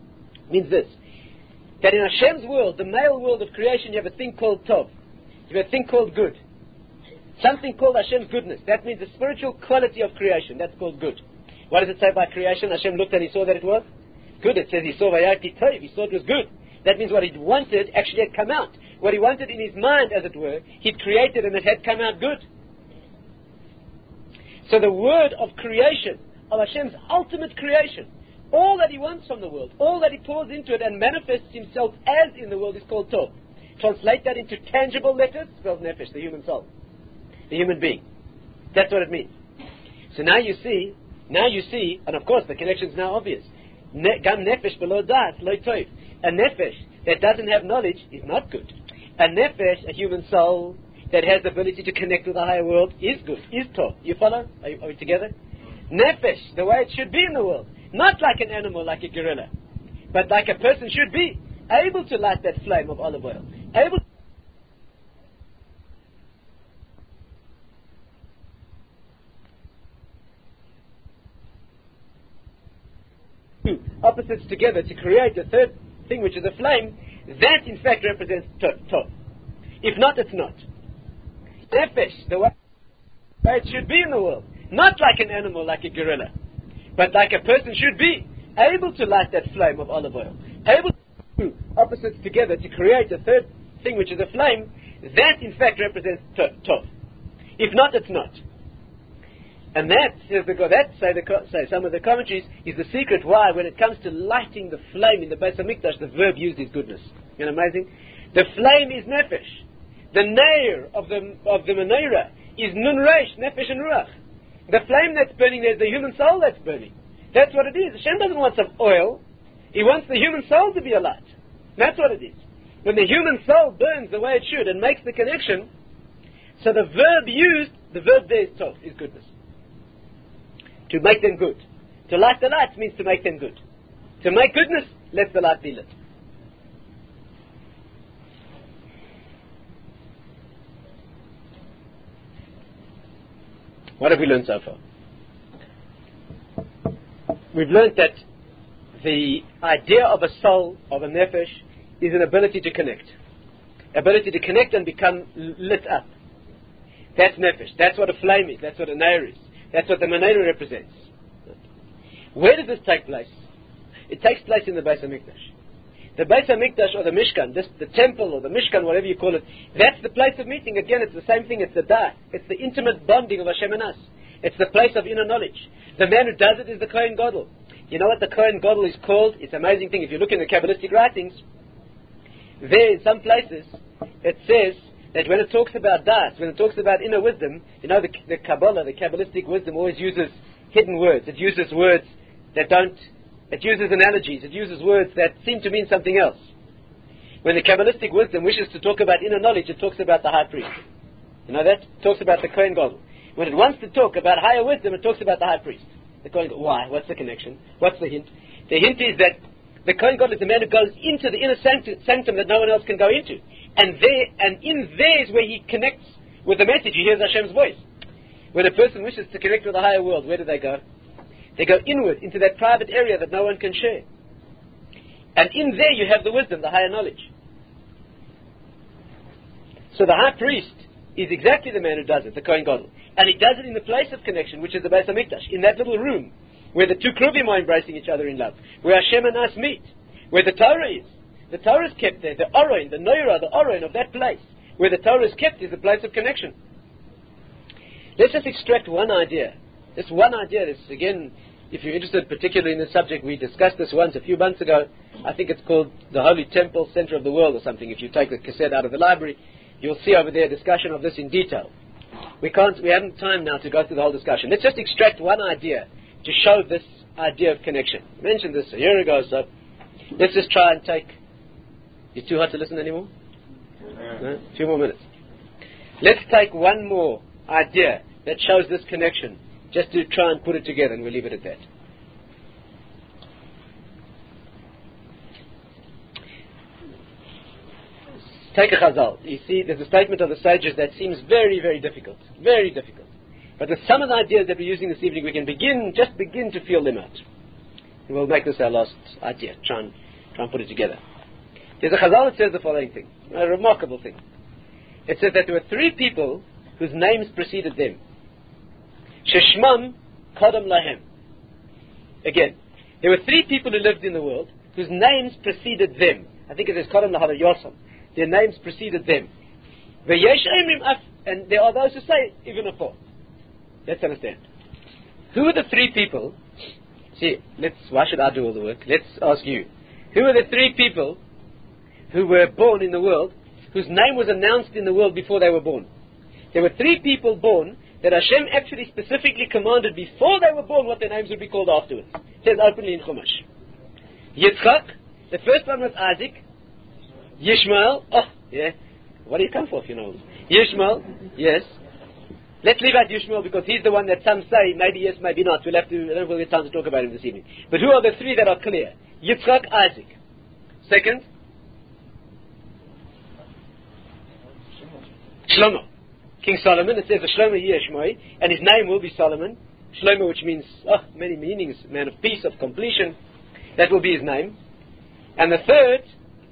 It means this, that in Hashem's world, the male world of creation, you have a thing called tov. You have a thing called good. Something called Hashem's goodness. That means the spiritual quality of creation. That's called good. What does it say about creation? Hashem looked and he saw that it was good. It says he saw vayarti tov. He saw it was good. That means what he wanted actually had come out. What he wanted in his mind, as it were, he'd created and it had come out good. So the word of creation, of Hashem's ultimate creation, all that he wants from the world, all that he pours into it and manifests himself as in the world is called tov. Translate that into tangible letters, spells nefesh, the human soul, the human being. That's what it means. So now you see, now you see, and of course the connection is now obvious. Ne- Gam nefesh below das, lo tov. A nefesh that doesn't have knowledge is not good. A nefesh, a human soul, that has the ability to connect with the higher world is good, is tov. You follow? Are, you, are we together? Nefesh, the way it should be in the world. Not like an animal, like a gorilla, but like a person should be, able to light that flame of olive oil, able two opposites together to create a third thing, which is a flame, that in fact represents Tov. If not, it's not. Nefesh, the way it should be in the world, not like an animal, like a gorilla, but like a person should be, able to light that flame of olive oil, able to two opposites together to create a third thing, which is a flame, that in fact represents Tov. If not, it's not. And that, says the, that say, the, say some of the commentaries, is the secret why, when it comes to lighting the flame in the Beis HaMikdash, the verb used is goodness. You know, amazing? The flame is nefesh. The nair of the of the menorah is nun reish, nefesh and ruach. The flame that's burning there is the human soul that's burning. That's what it is. Hashem doesn't want some oil. He wants the human soul to be alight. That's what it is. When the human soul burns the way it should and makes the connection, so the verb used, the verb there is tov, is goodness. To make them good. To light the lights means to make them good. To make goodness, let the light be lit. What have we learned so far? We've learned that the idea of a soul, of a nefesh, is an ability to connect. Ability to connect and become lit up. That's nefesh. That's what a flame is. That's what a nair is. That's what the menorah represents. Where does this take place? It takes place in the Beis HaMikdash. The Beis HaMikdash or the Mishkan, this, the temple or the Mishkan, whatever you call it, that's the place of meeting. Again, it's the same thing. It's the da. It's the intimate bonding of Hashem and us. It's the place of inner knowledge. The man who does it is the Kohen Gadol. You know what the Kohen Gadol is called? It's an amazing thing. If you look in the Kabbalistic writings, there in some places it says that when it talks about das, when it talks about inner wisdom, you know the, the Kabbalah, the Kabbalistic wisdom always uses hidden words. It uses words that don't, it uses analogies, it uses words that seem to mean something else. When the Kabbalistic wisdom wishes to talk about inner knowledge, it talks about the high priest. You know that? It talks about the Kohen Gadol. When it wants to talk about higher wisdom, it talks about the high priest. The Kohen Gadol. Why? What's the connection? What's the hint? The hint is that the Kohen Gadol is the man who goes into the inner sanctum, sanctum that no one else can go into. And there, and in there is where he connects with the message. He hears Hashem's voice. When a person wishes to connect with the higher world, where do they go? They go inward, into that private area that no one can share. And in there you have the wisdom, the higher knowledge. So the high priest is exactly the man who does it, the Kohen Gadol. And he does it in the place of connection, which is the Beis HaMikdash, in that little room, where the two Kruvim are embracing each other in love, where Hashem and us meet, where the Torah is. The Torah is kept there. The Oroin, the Noira, the Oroin of that place, where the Torah is kept, is the place of connection. Let's just extract one idea. This one idea, this again, if you're interested particularly in this subject, we discussed this once a few months ago. I think it's called the Holy Temple, Center of the World or something. If you take the cassette out of the library, you'll see over there a discussion of this in detail. We can't, we haven't time now to go through the whole discussion. Let's just extract one idea to show this idea of connection. I mentioned this a year ago, so let's just try and take... You're too hot to listen anymore? No? A few more minutes. Let's take one more idea that shows this connection, just to try and put it together, and we'll leave it at that. Take a chazal. You see, there's a statement of the sages that seems very, very difficult. Very difficult. But with some of the ideas that we're using this evening, we can begin, just begin to feel them out. And we'll make this our last idea. Try and, try and put it together. There's a chazal that says the following thing. A remarkable thing. It says that there were three people whose names preceded them. Sheshmam Kodam Lahem. Again, there were three people who lived in the world whose names preceded them. I think it is Kodam Lahada Yosam. Their names preceded them. And there are those who say even a fourth. Let's understand. Who are the three people? See, let's. Why should I do all the work? Let's ask you. Who are the three people who were born in the world, whose name was announced in the world before they were born? There were three people born that Hashem actually specifically commanded before they were born what their names would be called afterwards. It says openly in Chumash. Yitzchak, the first one was Isaac. Yishmael, oh, yeah. What do you come for if you know? Yishmael, yes. Let's leave out Yishmael because he's the one that some say, maybe yes, maybe not. We'll have to, I don't know if we'll get time to talk about him this evening. But who are the three that are clear? Yitzchak, Isaac. Second? Shlomo. King Solomon, it says, Shlomo Yeshmoi, and his name will be Solomon. Shlomo, which means, oh, many meanings, man of peace, of completion. That will be his name. And the third,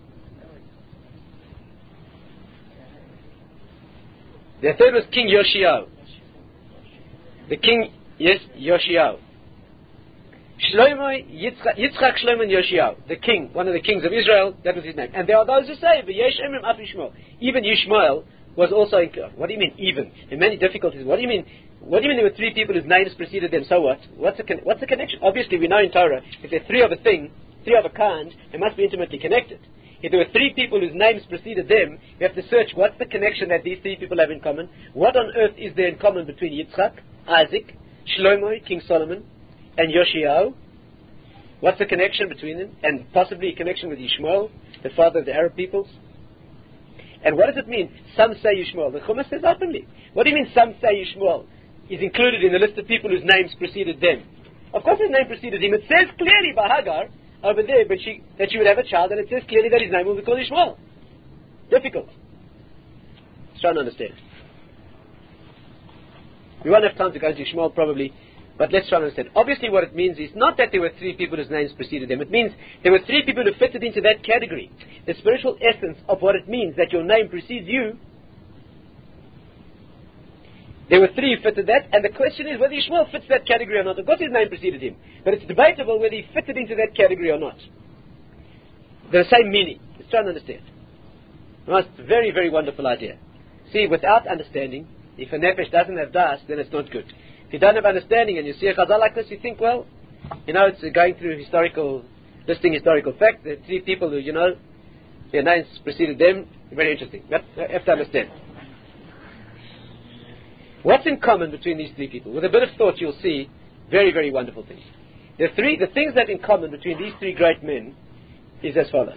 the third was King Yoshiao. The king, yes, Yoshiao. Shlomo, Yitzchak, Yitzchak Shlomo and Yoshiao, the king, one of the kings of Israel, that was his name. And there are those who say, V'yesh emrim af Yishmael. Even Yishmael was also included. What do you mean, even? There are many difficulties. What do you mean? What do you mean there were three people whose names preceded them? So what? What's the, con- what's the connection? Obviously, we know in Torah, if there are three of a thing, three of a kind, they must be intimately connected. If there were three people whose names preceded them, you have to search what's the connection that these three people have in common. What on earth is there in common between Yitzchak, Isaac, Shlomo, King Solomon, and Yoshiao? What's the connection between them? And possibly a connection with Yishmael, the father of the Arab peoples? And what does it mean? Some say Yishmael. The Chumash says openly. What do you mean some say Yishmael is included in the list of people whose names preceded them? Of course his name preceded him. It says clearly by Hagar over there but she, that she would have a child, and it says clearly that his name will be called Yishmael. Difficult. Let's try and understand. We won't have time to go into Yishmael probably, but let's try and understand. Obviously what it means is not that there were three people whose names preceded them. It means there were three people who fitted into that category. The spiritual essence of what it means that your name precedes you. There were three who fitted that, and the question is whether Yishmael fits that category or not. Of course his name preceded him, but it's debatable whether he fitted into that category or not. They're the same meaning. Let's try and understand. Well, it's a very, very wonderful idea. See, without understanding, if a nefesh doesn't have das, then it's not good. If you don't have understanding and you see a chazal like this, you think, well, you know, it's uh, going through historical, listing historical facts. There are three people who, you know, their names preceded them. Very interesting. But you have to understand. What's in common between these three people? With a bit of thought, you'll see very, very wonderful things. The three, the things that in common between these three great men is as follows.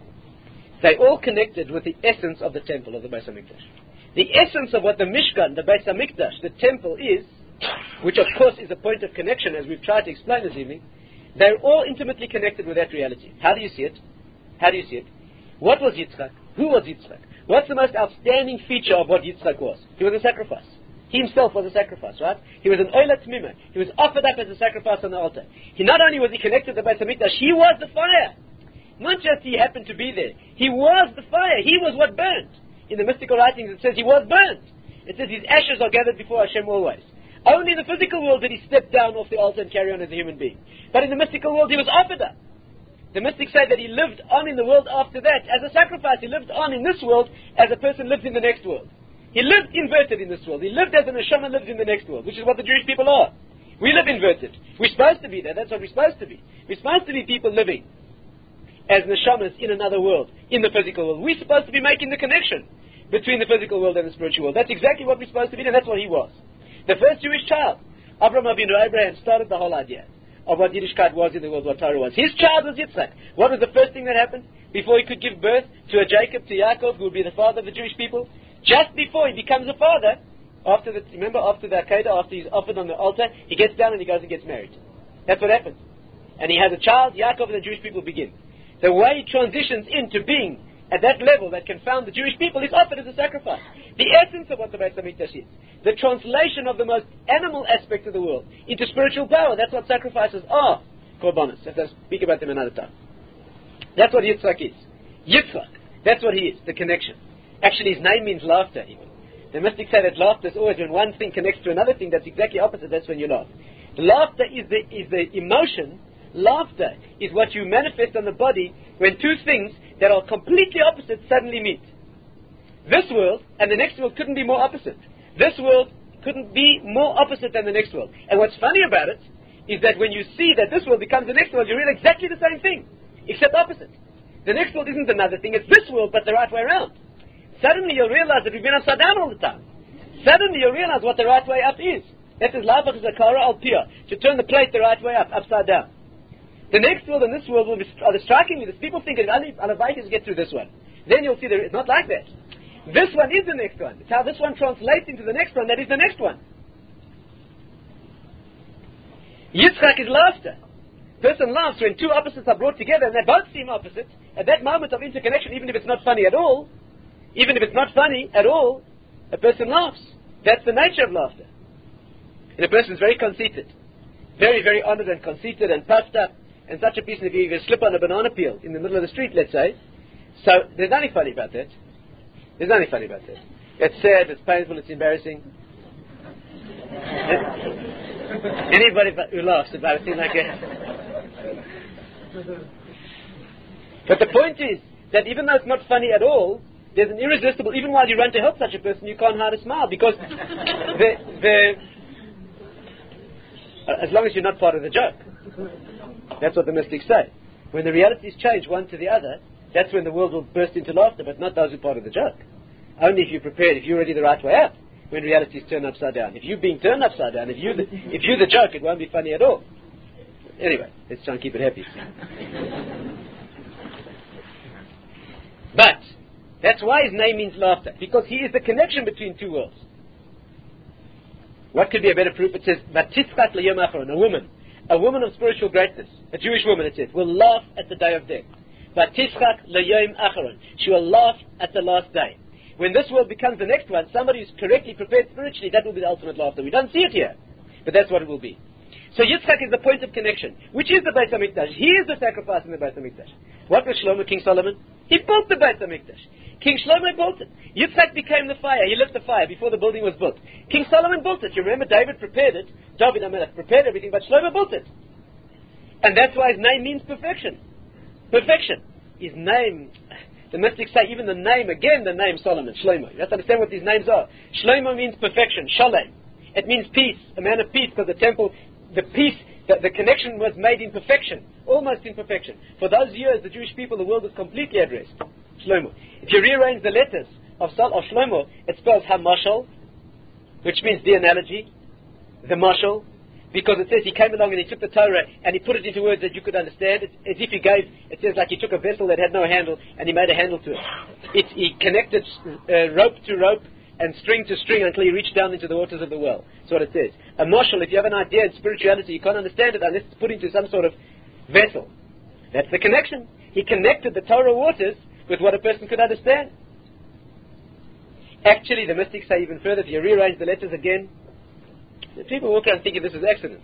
They all connected with the essence of the temple of the Beis HaMikdash. The essence of what the Mishkan, the Beis HaMikdash, the temple is, which of course is a point of connection as we've tried to explain this evening, they're all intimately connected with that reality. How do you see it? How do you see it? What was Yitzchak? Who was Yitzchak? What's the most outstanding feature of what Yitzchak was? He was a sacrifice. He himself was a sacrifice, right? He was an Oila Tmima. He was offered up as a sacrifice on the altar. He not only was he connected to the Beis HaMikdash, he was the fire. Not just he happened to be there. He was the fire. He was what burned. In the mystical writings it says he was burnt. It says his ashes are gathered before Hashem always. Only in the physical world did he step down off the altar and carry on as a human being. But in the mystical world he was offered up. The mystics say that he lived on in the world after that as a sacrifice. He lived on in this world as a person lives in the next world. He lived inverted in this world. He lived as a neshama lives in the next world, which is what the Jewish people are. We live inverted. We're supposed to be there. That's what we're supposed to be. We're supposed to be people living as neshamas in another world, in the physical world. We're supposed to be making the connection between the physical world and the spiritual world. That's exactly what we're supposed to be, and that's what he was. The first Jewish child, Abraham Avinu Abraham, started the whole idea of what Yiddishkeit was in the world, what Torah was. His child was Yitzchak. What was the first thing that happened before he could give birth to a Jacob, to Yaakov, who would be the father of the Jewish people? Just before he becomes a father, after the, remember, after the Akedah, after he's offered on the altar, he gets down and he goes and gets married. That's what happens. And he has a child, Yaakov, and the Jewish people begin. The way he transitions into being at that level that can found the Jewish people is offered as a sacrifice. The essence of what the Beis HaMikdash is. The translation of the most animal aspect of the world into spiritual power. That's what sacrifices are. Korbanos. Let's speak about them another time. That's what Yitzchak is. Yitzchak. That's what he is. The connection. Actually, his name means laughter even. The mystics say that laughter is always when one thing connects to another thing that's exactly opposite. That's when you laugh. Laughter is the, is the emotion. Laughter is what you manifest on the body when two things that are completely opposite suddenly meet. This world and the next world couldn't be more opposite. This world couldn't be more opposite than the next world. And what's funny about it is that when you see that this world becomes the next world, you realize exactly the same thing, except opposite. The next world isn't another thing, it's this world, but the right way around. Suddenly you'll realize that we've been upside down all the time. Suddenly you'll realize what the right way up is. That is La'avach Zakara al Piyah, to turn the plate the right way up, upside down. The next world and this world will be are strikingly this. People think it's only Alavaitis get through this one. Then you'll see that it's not like that. This one is the next one. It's how this one translates into the next one that is the next one. Yitzchak is laughter. Person laughs when two opposites are brought together and they both seem opposite. At that moment of interconnection, even if it's not funny at all, even if it's not funny at all, a person laughs. That's the nature of laughter. And a person is very conceited. Very, very honored and conceited and puffed up and such a piece, and if you even slip on a banana peel in the middle of the street, let's say. So there's nothing funny about that. There's nothing funny about that. It's sad, it's painful, it's embarrassing. Anybody who laughs about a thing like that. But the point is that even though it's not funny at all, there's an irresistible, even while you run to help such a person, you can't hide a smile, because the, the, uh, as long as you're not part of the joke. That's what the mystics say. When the realities change one to the other, that's when the world will burst into laughter, but not those who are part of the joke. Only if you're prepared, if you're already the right way out, when realities turn upside down. If you're being turned upside down, if you're the, if you're the joke, it won't be funny at all. Anyway, let's try and keep it happy. But that's why his name means laughter, because he is the connection between two worlds. What could be a better proof? It says, "Vatitzchat leyom acharon," a woman, a woman of spiritual greatness, a Jewish woman, it says, will laugh at the day of death. Vatitzchat leyom acharon, she will laugh at the last day. When this world becomes the next one, somebody who's correctly prepared spiritually, that will be the ultimate laughter. We don't see it here, but that's what it will be. So Yitzchak is the point of connection, which is the Beit HaMikdash. He is the sacrifice in the Beit HaMikdash. What was Shlomo, King Solomon? He built the Beit HaMikdash. King Shlomo built it. Yitzchak became the fire. He lit the fire before the building was built. King Solomon built it. You remember David prepared it. David HaMelech prepared everything, but Shlomo built it. And that's why his name means perfection. Perfection. His name, the mystics say, even the name, again the name Solomon, Shlomo. You have to understand what these names are. Shlomo means perfection, Shalem. It means peace, a man of peace, because the temple, the peace, the, the connection was made in perfection, almost in perfection. For those years, the Jewish people, the world was completely at rest. Shlomo. If you rearrange the letters of, Sol, of Shlomo, it spells HaMashal, which means the analogy, the mashal, because it says he came along and he took the Torah and he put it into words that you could understand. It's as if he gave, it says like he took a vessel that had no handle and he made a handle to it. it he connected uh, rope to rope and string to string until he reached down into the waters of the well. That's what it says. A mashal, if you have an idea in spirituality, you can't understand it unless it's put into some sort of vessel. That's the connection. He connected the Torah waters with what a person could understand. Actually, the mystics say even further, if you rearrange the letters again, the people walk around thinking this is accident.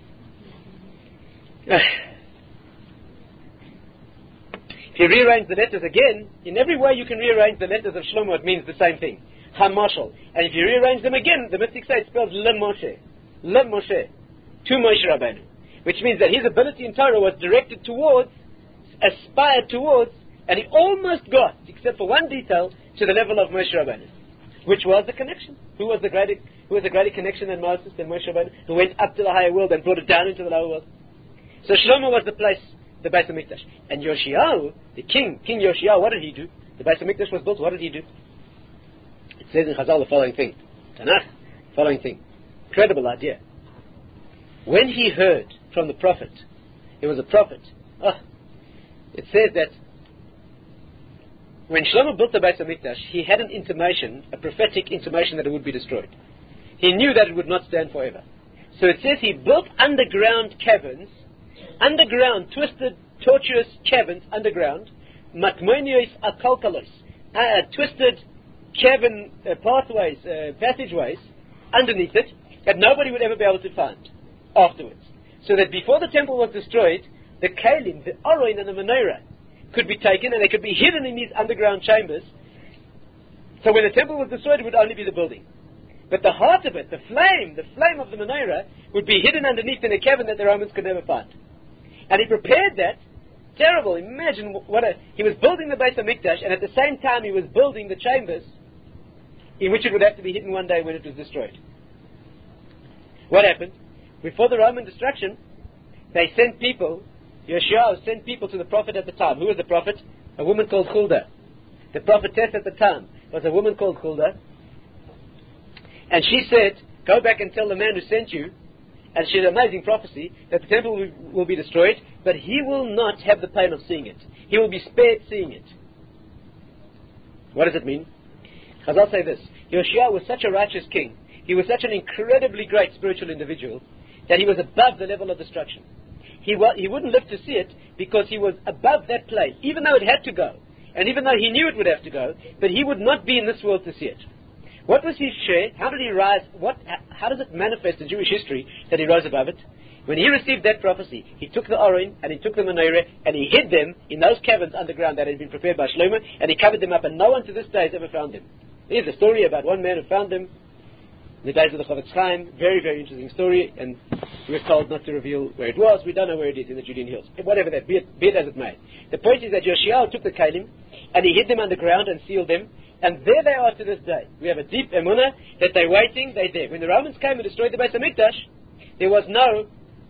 If you rearrange the letters again, in every way you can rearrange the letters of Shlomo, it means the same thing. HaMashal. And if you rearrange them again, the mystics say it spells Le Moshe. Le Moshe. To Moshe Rabbeinu. Which means that his ability in Torah was directed towards, aspired towards, and he almost got, except for one detail, to the level of Moshe Rabbeinu. Which was the connection. Who was the greater, who was the greater connection than Moses, than Moshe Rabbeinu, who went up to the higher world and brought it down into the lower world? So Shlomo was the place, the Beit HaMikdash. And Yoshiyahu, the king, King Yoshiyahu, what did he do? The Beit HaMikdash was built, what did he do? It says in Chazal the following thing. Tanakh, following thing. Incredible idea. When he heard from the prophet, he was a prophet, oh, it says that when Shlomo built the Beit HaMikdash, he had an intimation, a prophetic intimation that it would be destroyed. He knew that it would not stand forever. So it says he built underground caverns, underground, twisted, tortuous caverns underground, matmonios akalkalos, uh, twisted cavern uh, pathways, uh, passageways underneath it that nobody would ever be able to find afterwards. So that before the temple was destroyed, the kalim, the aron and the menorah could be taken and they could be hidden in these underground chambers. So when the temple was destroyed, it would only be the building. But the heart of it, the flame, the flame of the menorah, would be hidden underneath in a cavern that the Romans could never find. And he prepared that. Terrible. Imagine what a... He was building the Beit HaMikdash, and at the same time he was building the chambers in which it would have to be hidden one day when it was destroyed. What happened? Before the Roman destruction, they sent people, Yoshiyahu sent people to the prophet at the time. Who was the prophet? A woman called Huldah. The prophetess at the time was a woman called Huldah. And she said, go back and tell the man who sent you, and she had an amazing prophecy, that the temple will, will be destroyed, but he will not have the pain of seeing it. He will be spared seeing it. What does it mean? Chazal say this. Yoshiyahu was such a righteous king, he was such an incredibly great spiritual individual, that he was above the level of destruction. He, wa- he wouldn't live to see it, because he was above that place, even though it had to go, and even though he knew it would have to go, but he would not be in this world to see it. What was his share? How did he rise? What? How does it manifest in Jewish history that he rose above it? When he received that prophecy, he took the Aron and he took the menorah and he hid them in those caverns underground that had been prepared by Shlomo, and he covered them up, and no one to this day has ever found them. Here's a story about one man who found them in the days of the Chofetz Chaim. Very, very interesting story, and we were told not to reveal where it was. We don't know where it is in the Judean hills. Whatever that, be it, be it as it may. The point is that Yoshiyahu took the Kalim and he hid them underground and sealed them, and there they are to this day. We have a deep emunah that they're waiting, they're there. When the Romans came and destroyed the Beis HaMikdash, there was no,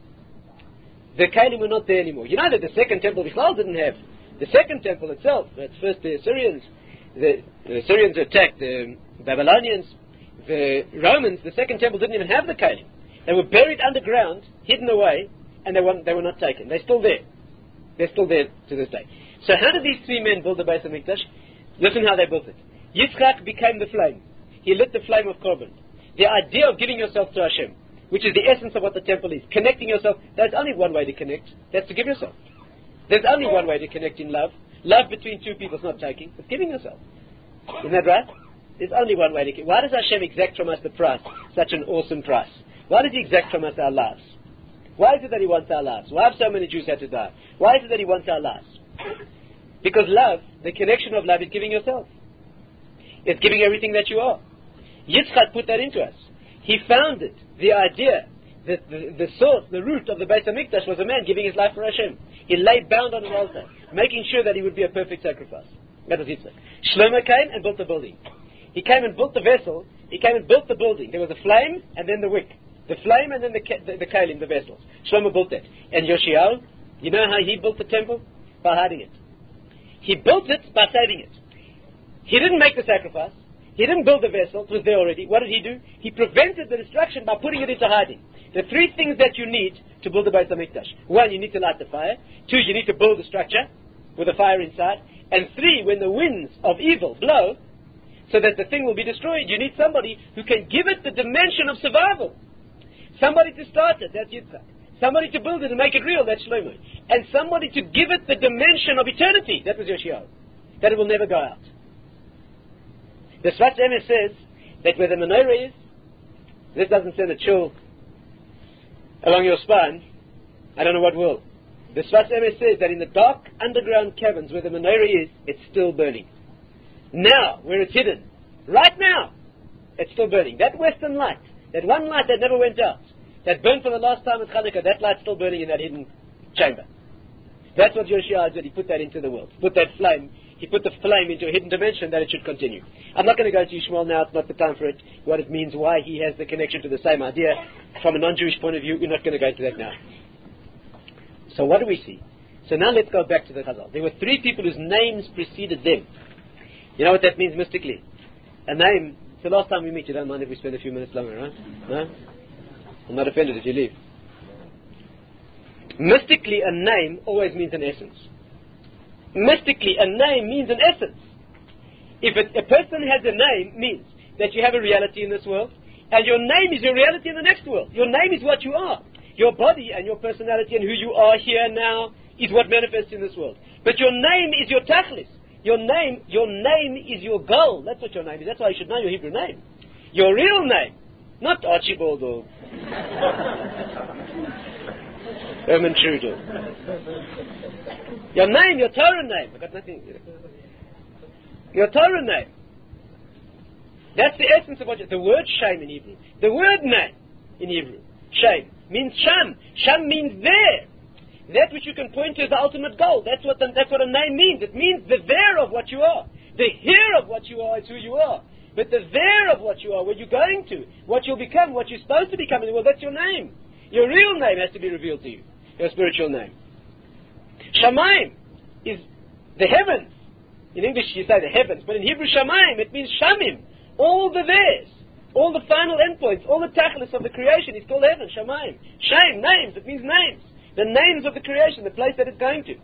the Kalim were not there anymore. You know that the second temple Bichlal didn't have. The second temple itself, that's first the Assyrians, the, the Assyrians attacked the Babylonians, the Romans, the second temple didn't even have the Kalim. They were buried underground, hidden away, and they weren't, they were not taken. They're still there. They're still there to this day. So how did these three men build the Beis HaMikdash? Listen how they built it. Yitzchak became the flame. He lit the flame of Korban. The idea of giving yourself to Hashem, which is the essence of what the temple is, connecting yourself, there's only one way to connect. That's to give yourself. There's only one way to connect in love. Love between two people is not taking, it's giving yourself. Isn't that right? There's only one way to give. Why does Hashem exact from us the price, such an awesome price? Why does He exact from us our lives? Why is it that He wants our lives? Why have so many Jews had to die? Why is it that He wants our lives? Because love, the connection of love, is giving yourself. It's giving everything that you are. Yitzchak put that into us. He founded the idea that the, the source, the root of the Beis HaMikdash was a man giving his life for Hashem. He lay bound on an altar, making sure that he would be a perfect sacrifice. That was Yitzchak. Shlomo came and built the building. He came and built the vessel. He came and built the building. There was a flame and then the wick. The flame and then the, the, the kalim, the vessels. Shlomo built that. And Yoshiyahu, you know how he built the temple? By hiding it. He built it by saving it. He didn't make the sacrifice. He didn't build the vessel. It was there already. What did he do? He prevented the destruction by putting it into hiding. The three things that you need to build the Beis HaMikdash. One, you need to light the fire. Two, you need to build the structure with a fire inside. And three, when the winds of evil blow, so that the thing will be destroyed, you need somebody who can give it the dimension of survival. Somebody to start it, that's Yitzchak. Somebody to build it and make it real, that's Shlomo. And somebody to give it the dimension of eternity, that was Yoshiyahu. That it will never go out. The Sfas Emes says that where the menorah is, this doesn't send a chill along your spine, I don't know what will. The Sfas Emes says that in the dark underground caverns where the menorah is, it's still burning. Now, where it's hidden, right now, it's still burning. That western light, that one light that never went out, that burned for the last time at Hanukkah, that light's still burning in that hidden chamber. That's what Yoshiyahu did. He put that into the world. Put that flame, he put the flame into a hidden dimension that it should continue. I'm not going to go to Yishmael now, it's not the time for it, what it means, why he has the connection to the same idea. From a non-Jewish point of view, we're not going to go into that now. So what do we see? So now let's go back to the Chazal. There were three people whose names preceded them. You know what that means mystically? A name, it's the last time we meet, you don't mind if we spend a few minutes longer, right? No? I'm not offended if you leave. Mystically, a name always means an essence. Mystically, a name means an essence. If it, a person has a name, means that you have a reality in this world, and your name is your reality in the next world. Your name is what you are. Your body and your personality and who you are here now is what manifests in this world. But your name is your tachlis. Your name, your name is your goal. That's what your name is. That's why you should know your Hebrew name. Your real name, not Archibald or Herman Trudeau. Your name, your Torah name. I've got nothing. Your Torah name. That's the essence of what you, the word shame in Hebrew. The word name in Hebrew, shame, means sham. Sham means there. That which you can point to is the ultimate goal. That's what the, that's what a name means. It means the there of what you are. The here of what you are is who you are. But the there of what you are, where you're going to, what you'll become, what you're supposed to become in the world, that's your name. Your real name has to be revealed to you. Your spiritual name. Shamayim is the heavens. In English you say the heavens, but in Hebrew Shamayim, it means Shamim. All the theirs. All the final endpoints, all the tachlis of the creation is called heaven, Shamayim. Shame, names, it means names. The names of the creation, the place that it's going to.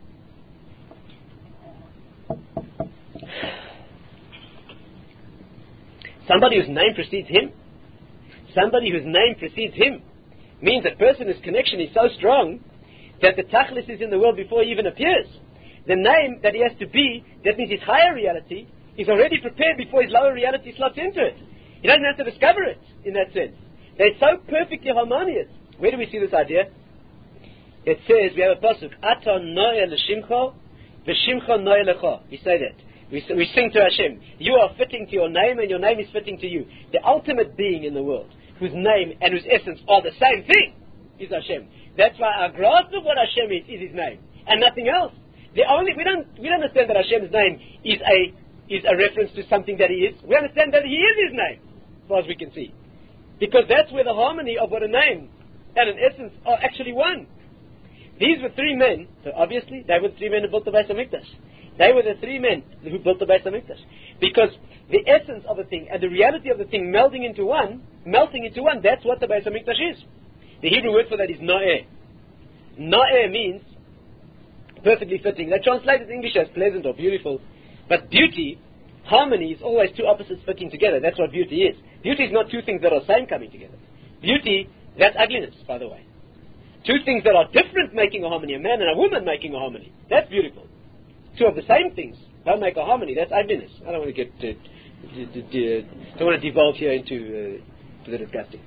Somebody whose name precedes him, somebody whose name precedes him, means that person whose connection is so strong that the tachlis is in the world before he even appears. The name that he has to be, that means his higher reality, is already prepared before his lower reality slots into it. He doesn't have to discover it in that sense. They're so perfectly harmonious. Where do we see this idea? It says, we have a pasuk, Ata noya l'shimcho, v'shimcho noya lecho. We say that. We, we sing to Hashem. You are fitting to your name, and your name is fitting to you. The ultimate being in the world, whose name and whose essence are the same thing, is Hashem. That's why our grasp of what Hashem is, is His name, and nothing else. The only we don't we don't understand that Hashem's name is a is a reference to something that He is. We understand that He is His name, as far as we can see, because that's where the harmony of what a name and an essence are actually one. These were three men, so obviously they were the three men who built the Beis HaMikdash. They were the three men who built the Beis HaMikdash, because the essence of a thing and the reality of the thing melding into one, melting into one, that's what the Beis HaMikdash is. The Hebrew word for that is na'eh. Na'eh means perfectly fitting. They translate it in English as pleasant or beautiful, but beauty, harmony, is always two opposites fitting together. That's what beauty is. Beauty is not two things that are same coming together. Beauty, that's ugliness, by the way. Two things that are different making a harmony, a man and a woman making a harmony. That's beautiful. Two of the same things don't make a harmony. That's ugliness. I don't want to get to, to, to, to don't want to devolve here into uh, to the disgusting.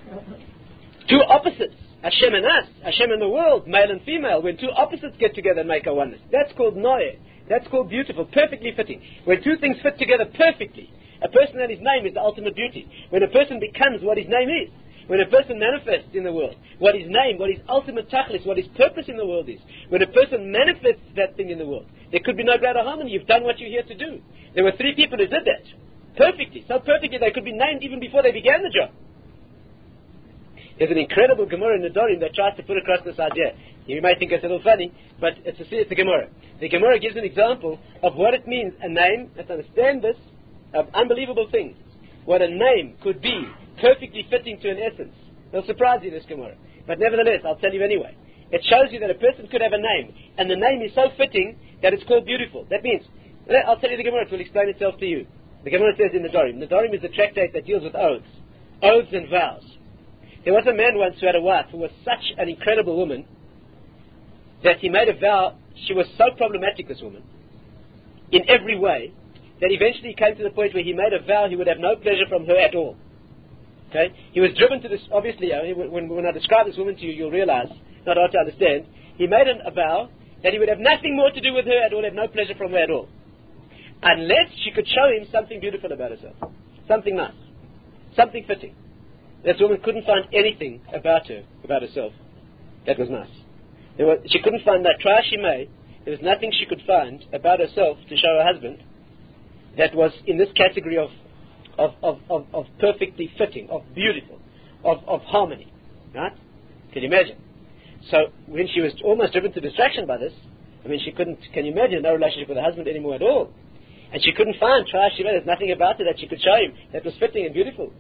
Two opposites, Hashem and us, Hashem and the world, male and female. When two opposites get together and make a oneness, that's called noeh. That's called beautiful, perfectly fitting. When two things fit together perfectly, a person and his name is the ultimate beauty. When a person becomes what his name is, when a person manifests in the world, what his name, what his ultimate tachlis, what his purpose in the world is, when a person manifests that thing in the world, there could be no greater harmony. You've done what you're here to do. There were three people who did that perfectly, so perfectly they could be named even before they began the job. There's an incredible Gemara in Nedarim that tries to put across this idea. You may think it's a little funny, but it's a, it's a Gemara. The Gemara gives an example of what it means, a name, let's understand this, of unbelievable things. What a name could be, perfectly fitting to an essence. It'll surprise you, this Gemara. But nevertheless, I'll tell you anyway. It shows you that a person could have a name, and the name is so fitting that it's called beautiful. That means, I'll tell you the Gemara, it will explain itself to you. The Gemara says in Nedarim, Nedarim is a tractate that deals with oaths, oaths and vows. There was a man once who had a wife who was such an incredible woman that he made a vow. She was so problematic, this woman, in every way, that eventually he came to the point where he made a vow he would have no pleasure from her at all. Okay? He was driven to this, obviously, I mean, when, when I describe this woman to you, you'll realize, not hard to understand, he made an, a vow that he would have nothing more to do with her at all, have no pleasure from her at all, unless she could show him something beautiful about herself, something nice, something fitting. This woman couldn't find anything about her, about herself, that was nice. There was, she couldn't find that. Try she may, there was nothing she could find about herself to show her husband that was in this category of of, of, of, of perfectly fitting, of beautiful, of, of harmony. Right? Can you imagine? So when she was almost driven to distraction by this, I mean, she couldn't, can you imagine, no relationship with her husband anymore at all. And she couldn't find, try she may, there's nothing about her that she could show him that was fitting and beautiful.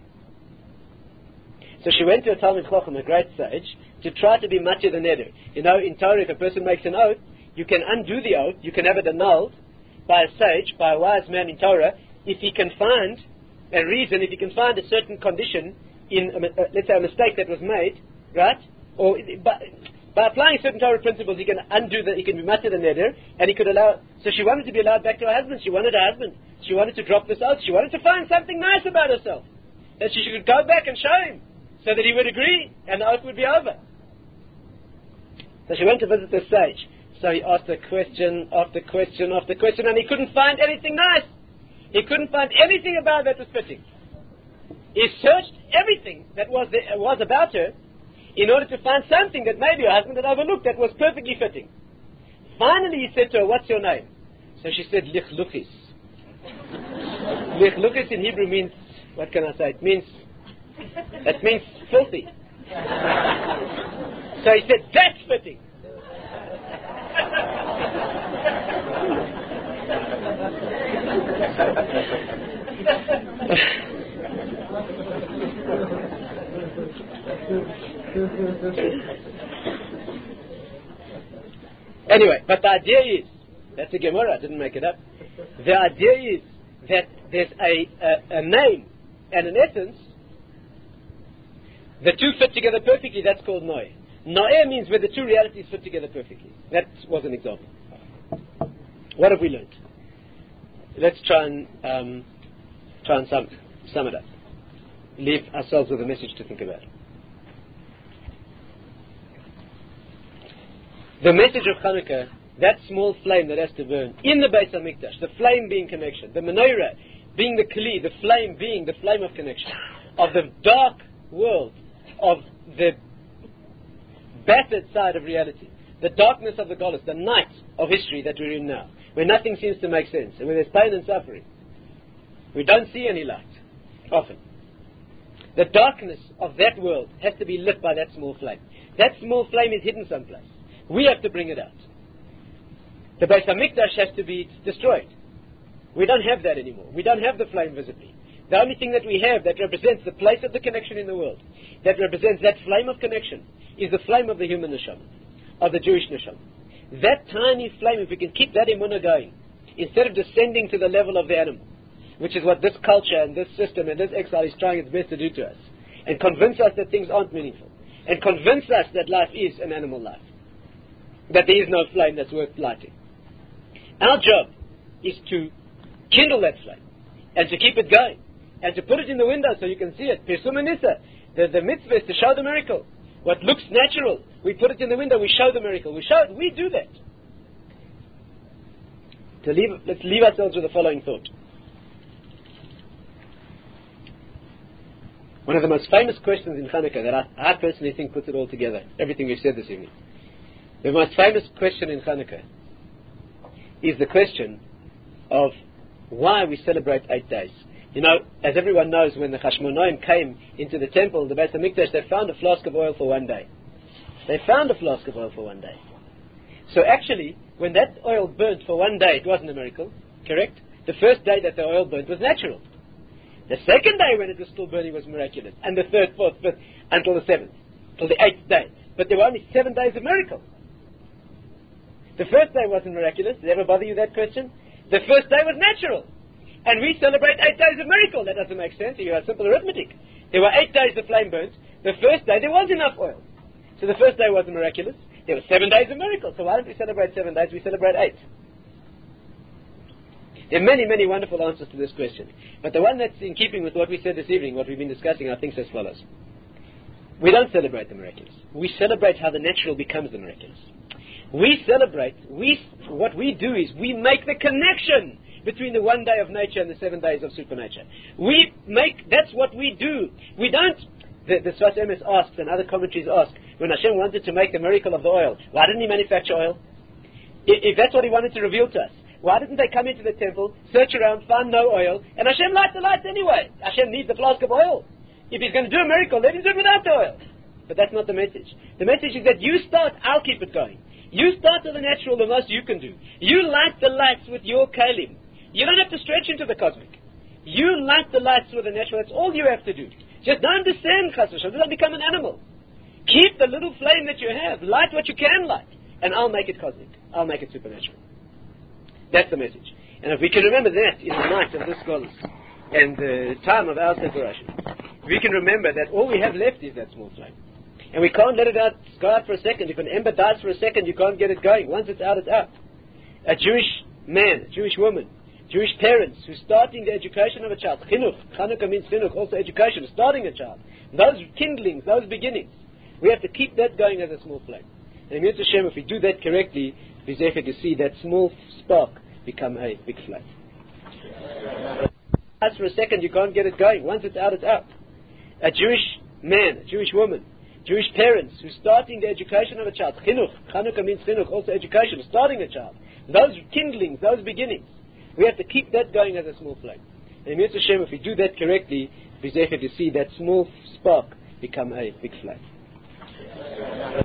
So she went to a Talmid Chacham, a great sage, to try to be matir the neder. You know, in Torah, if a person makes an oath, you can undo the oath, you can have it annulled by a sage, by a wise man in Torah, if he can find a reason, if he can find a certain condition in, a, uh, let's say, a mistake that was made, right? Or by, by applying certain Torah principles, he can undo the, he can be matir the neder, and he could allow. So she wanted to be allowed back to her husband. She wanted her husband. She wanted to drop this oath. She wanted to find something nice about herself, that she could go back and show him, so that he would agree, and the oath would be over. So she went to visit the sage. So he asked her question after question after question, and he couldn't find anything nice. He couldn't find anything about that was fitting. He searched everything that was there, was about her in order to find something that maybe her husband had overlooked that was perfectly fitting. Finally he said to her, "What's your name?" So she said, Lich Lukis. Lich Lukis in Hebrew means, what can I say? It means, it means filthy. So he said, "That's fitting." Anyway, but the idea is, that's a Gemara, I didn't make it up. The idea is that there's a, a, a name and an essence. The two fit together perfectly, that's called Noeh. Noeh means where the two realities fit together perfectly. That was an example. What have we learned? Let's try and um, try and sum, sum it up. Leave ourselves with a message to think about. The message of Hanukkah, that small flame that has to burn in the Beis HaMikdash, the flame being connection, the menorah being the kli, the flame being the flame of connection, of the dark world, of the battered side of reality, the darkness of the Golus, the night of history that we're in now, where nothing seems to make sense, and where there's pain and suffering. We don't see any light, often. The darkness of that world has to be lit by that small flame. That small flame is hidden someplace. We have to bring it out. The Beis HaMikdash has to be destroyed. We don't have that anymore. We don't have the flame visibly. The only thing that we have that represents the place of the connection in the world, that represents that flame of connection, is the flame of the human neshama, of the Jewish neshama. That tiny flame, if we can keep that emunah going, instead of descending to the level of the animal, which is what this culture and this system and this exile is trying its best to do to us, and convince us that things aren't meaningful, and convince us that life is an animal life, that there is no flame that's worth lighting. Our job is to kindle that flame, and to keep it going, and to put it in the window so you can see it. Pirsum Nisa, the, the mitzvah is to show the miracle. What looks natural, we put it in the window, we show the miracle. We show it, we do that. To leave, let's leave ourselves with the following thought. One of the most famous questions in Hanukkah that I, I personally think puts it all together, everything we've said this evening. The most famous question in Hanukkah is the question of why we celebrate eight days. You know, as everyone knows, when the Hashmonaim came into the temple, the Beis HaMikdash, they found a flask of oil for one day. They found a flask of oil for one day. So actually, when that oil burnt for one day, it wasn't a miracle, correct? The first day that the oil burnt was natural. The second day when it was still burning was miraculous. And the third, fourth, fifth, until the seventh, till the eighth day. But there were only seven days of miracle. The first day wasn't miraculous. Did it ever bother you, that question? The first day was natural. And we celebrate eight days of miracle. That doesn't make sense. You have simple arithmetic. There were eight days the flame burnt. The first day there was enough oil. So the first day wasn't miraculous. There were seven days of miracle. So why don't we celebrate seven days? We celebrate eight. There are many, many wonderful answers to this question. But the one that's in keeping with what we said this evening, what we've been discussing, I think is as follows. We don't celebrate the miraculous. We celebrate how the natural becomes the miraculous. We celebrate, we, what we do is we make the connection between the one day of nature and the seven days of supernature. We make, that's what we do. We don't, the, the Sfas Emes asks and other commentaries ask, when Hashem wanted to make the miracle of the oil, why didn't he manufacture oil? If, if that's what he wanted to reveal to us, why didn't they come into the temple, search around, find no oil, and Hashem light the lights anyway? Hashem needs a flask of oil. If he's going to do a miracle, let him do it without the oil. But that's not the message. The message is that you start, I'll keep it going. You start with the natural, the most you can do. You light the lights with your kalim. You don't have to stretch into the cosmic. You light the lights with the natural. That's all you have to do. Just don't descend, Chas v'Shalom. Don't become an animal. Keep the little flame that you have. Light what you can light. And I'll make it cosmic. I'll make it supernatural. That's the message. And if we can remember that in the night of this scholars and the time of our separation, we can remember that all we have left is that small flame. And we can't let it out, go out for a second. If an ember dies for a second, you can't get it going. Once it's out, it's out. A Jewish man, a Jewish woman, Jewish parents who's starting the education of a child. Chinuch. Chanukah means chinuch, also education, starting a child. Those kindlings, those beginnings, we have to keep that going as a small flame. And in Yirtzeh Hashem, if we do that correctly, we to see that small spark become a big flame. As for a second, you can't get it going. Once it's out, it's out. A Jewish man, a Jewish woman, Jewish parents who's starting the education of a child. Chinuch. Chanukah means chinuch, also education, starting a child. Those kindlings, those beginnings, we have to keep that going as a small flame. And in Yirtzeh Hashem, if we do that correctly, we to see that small spark become a big flame.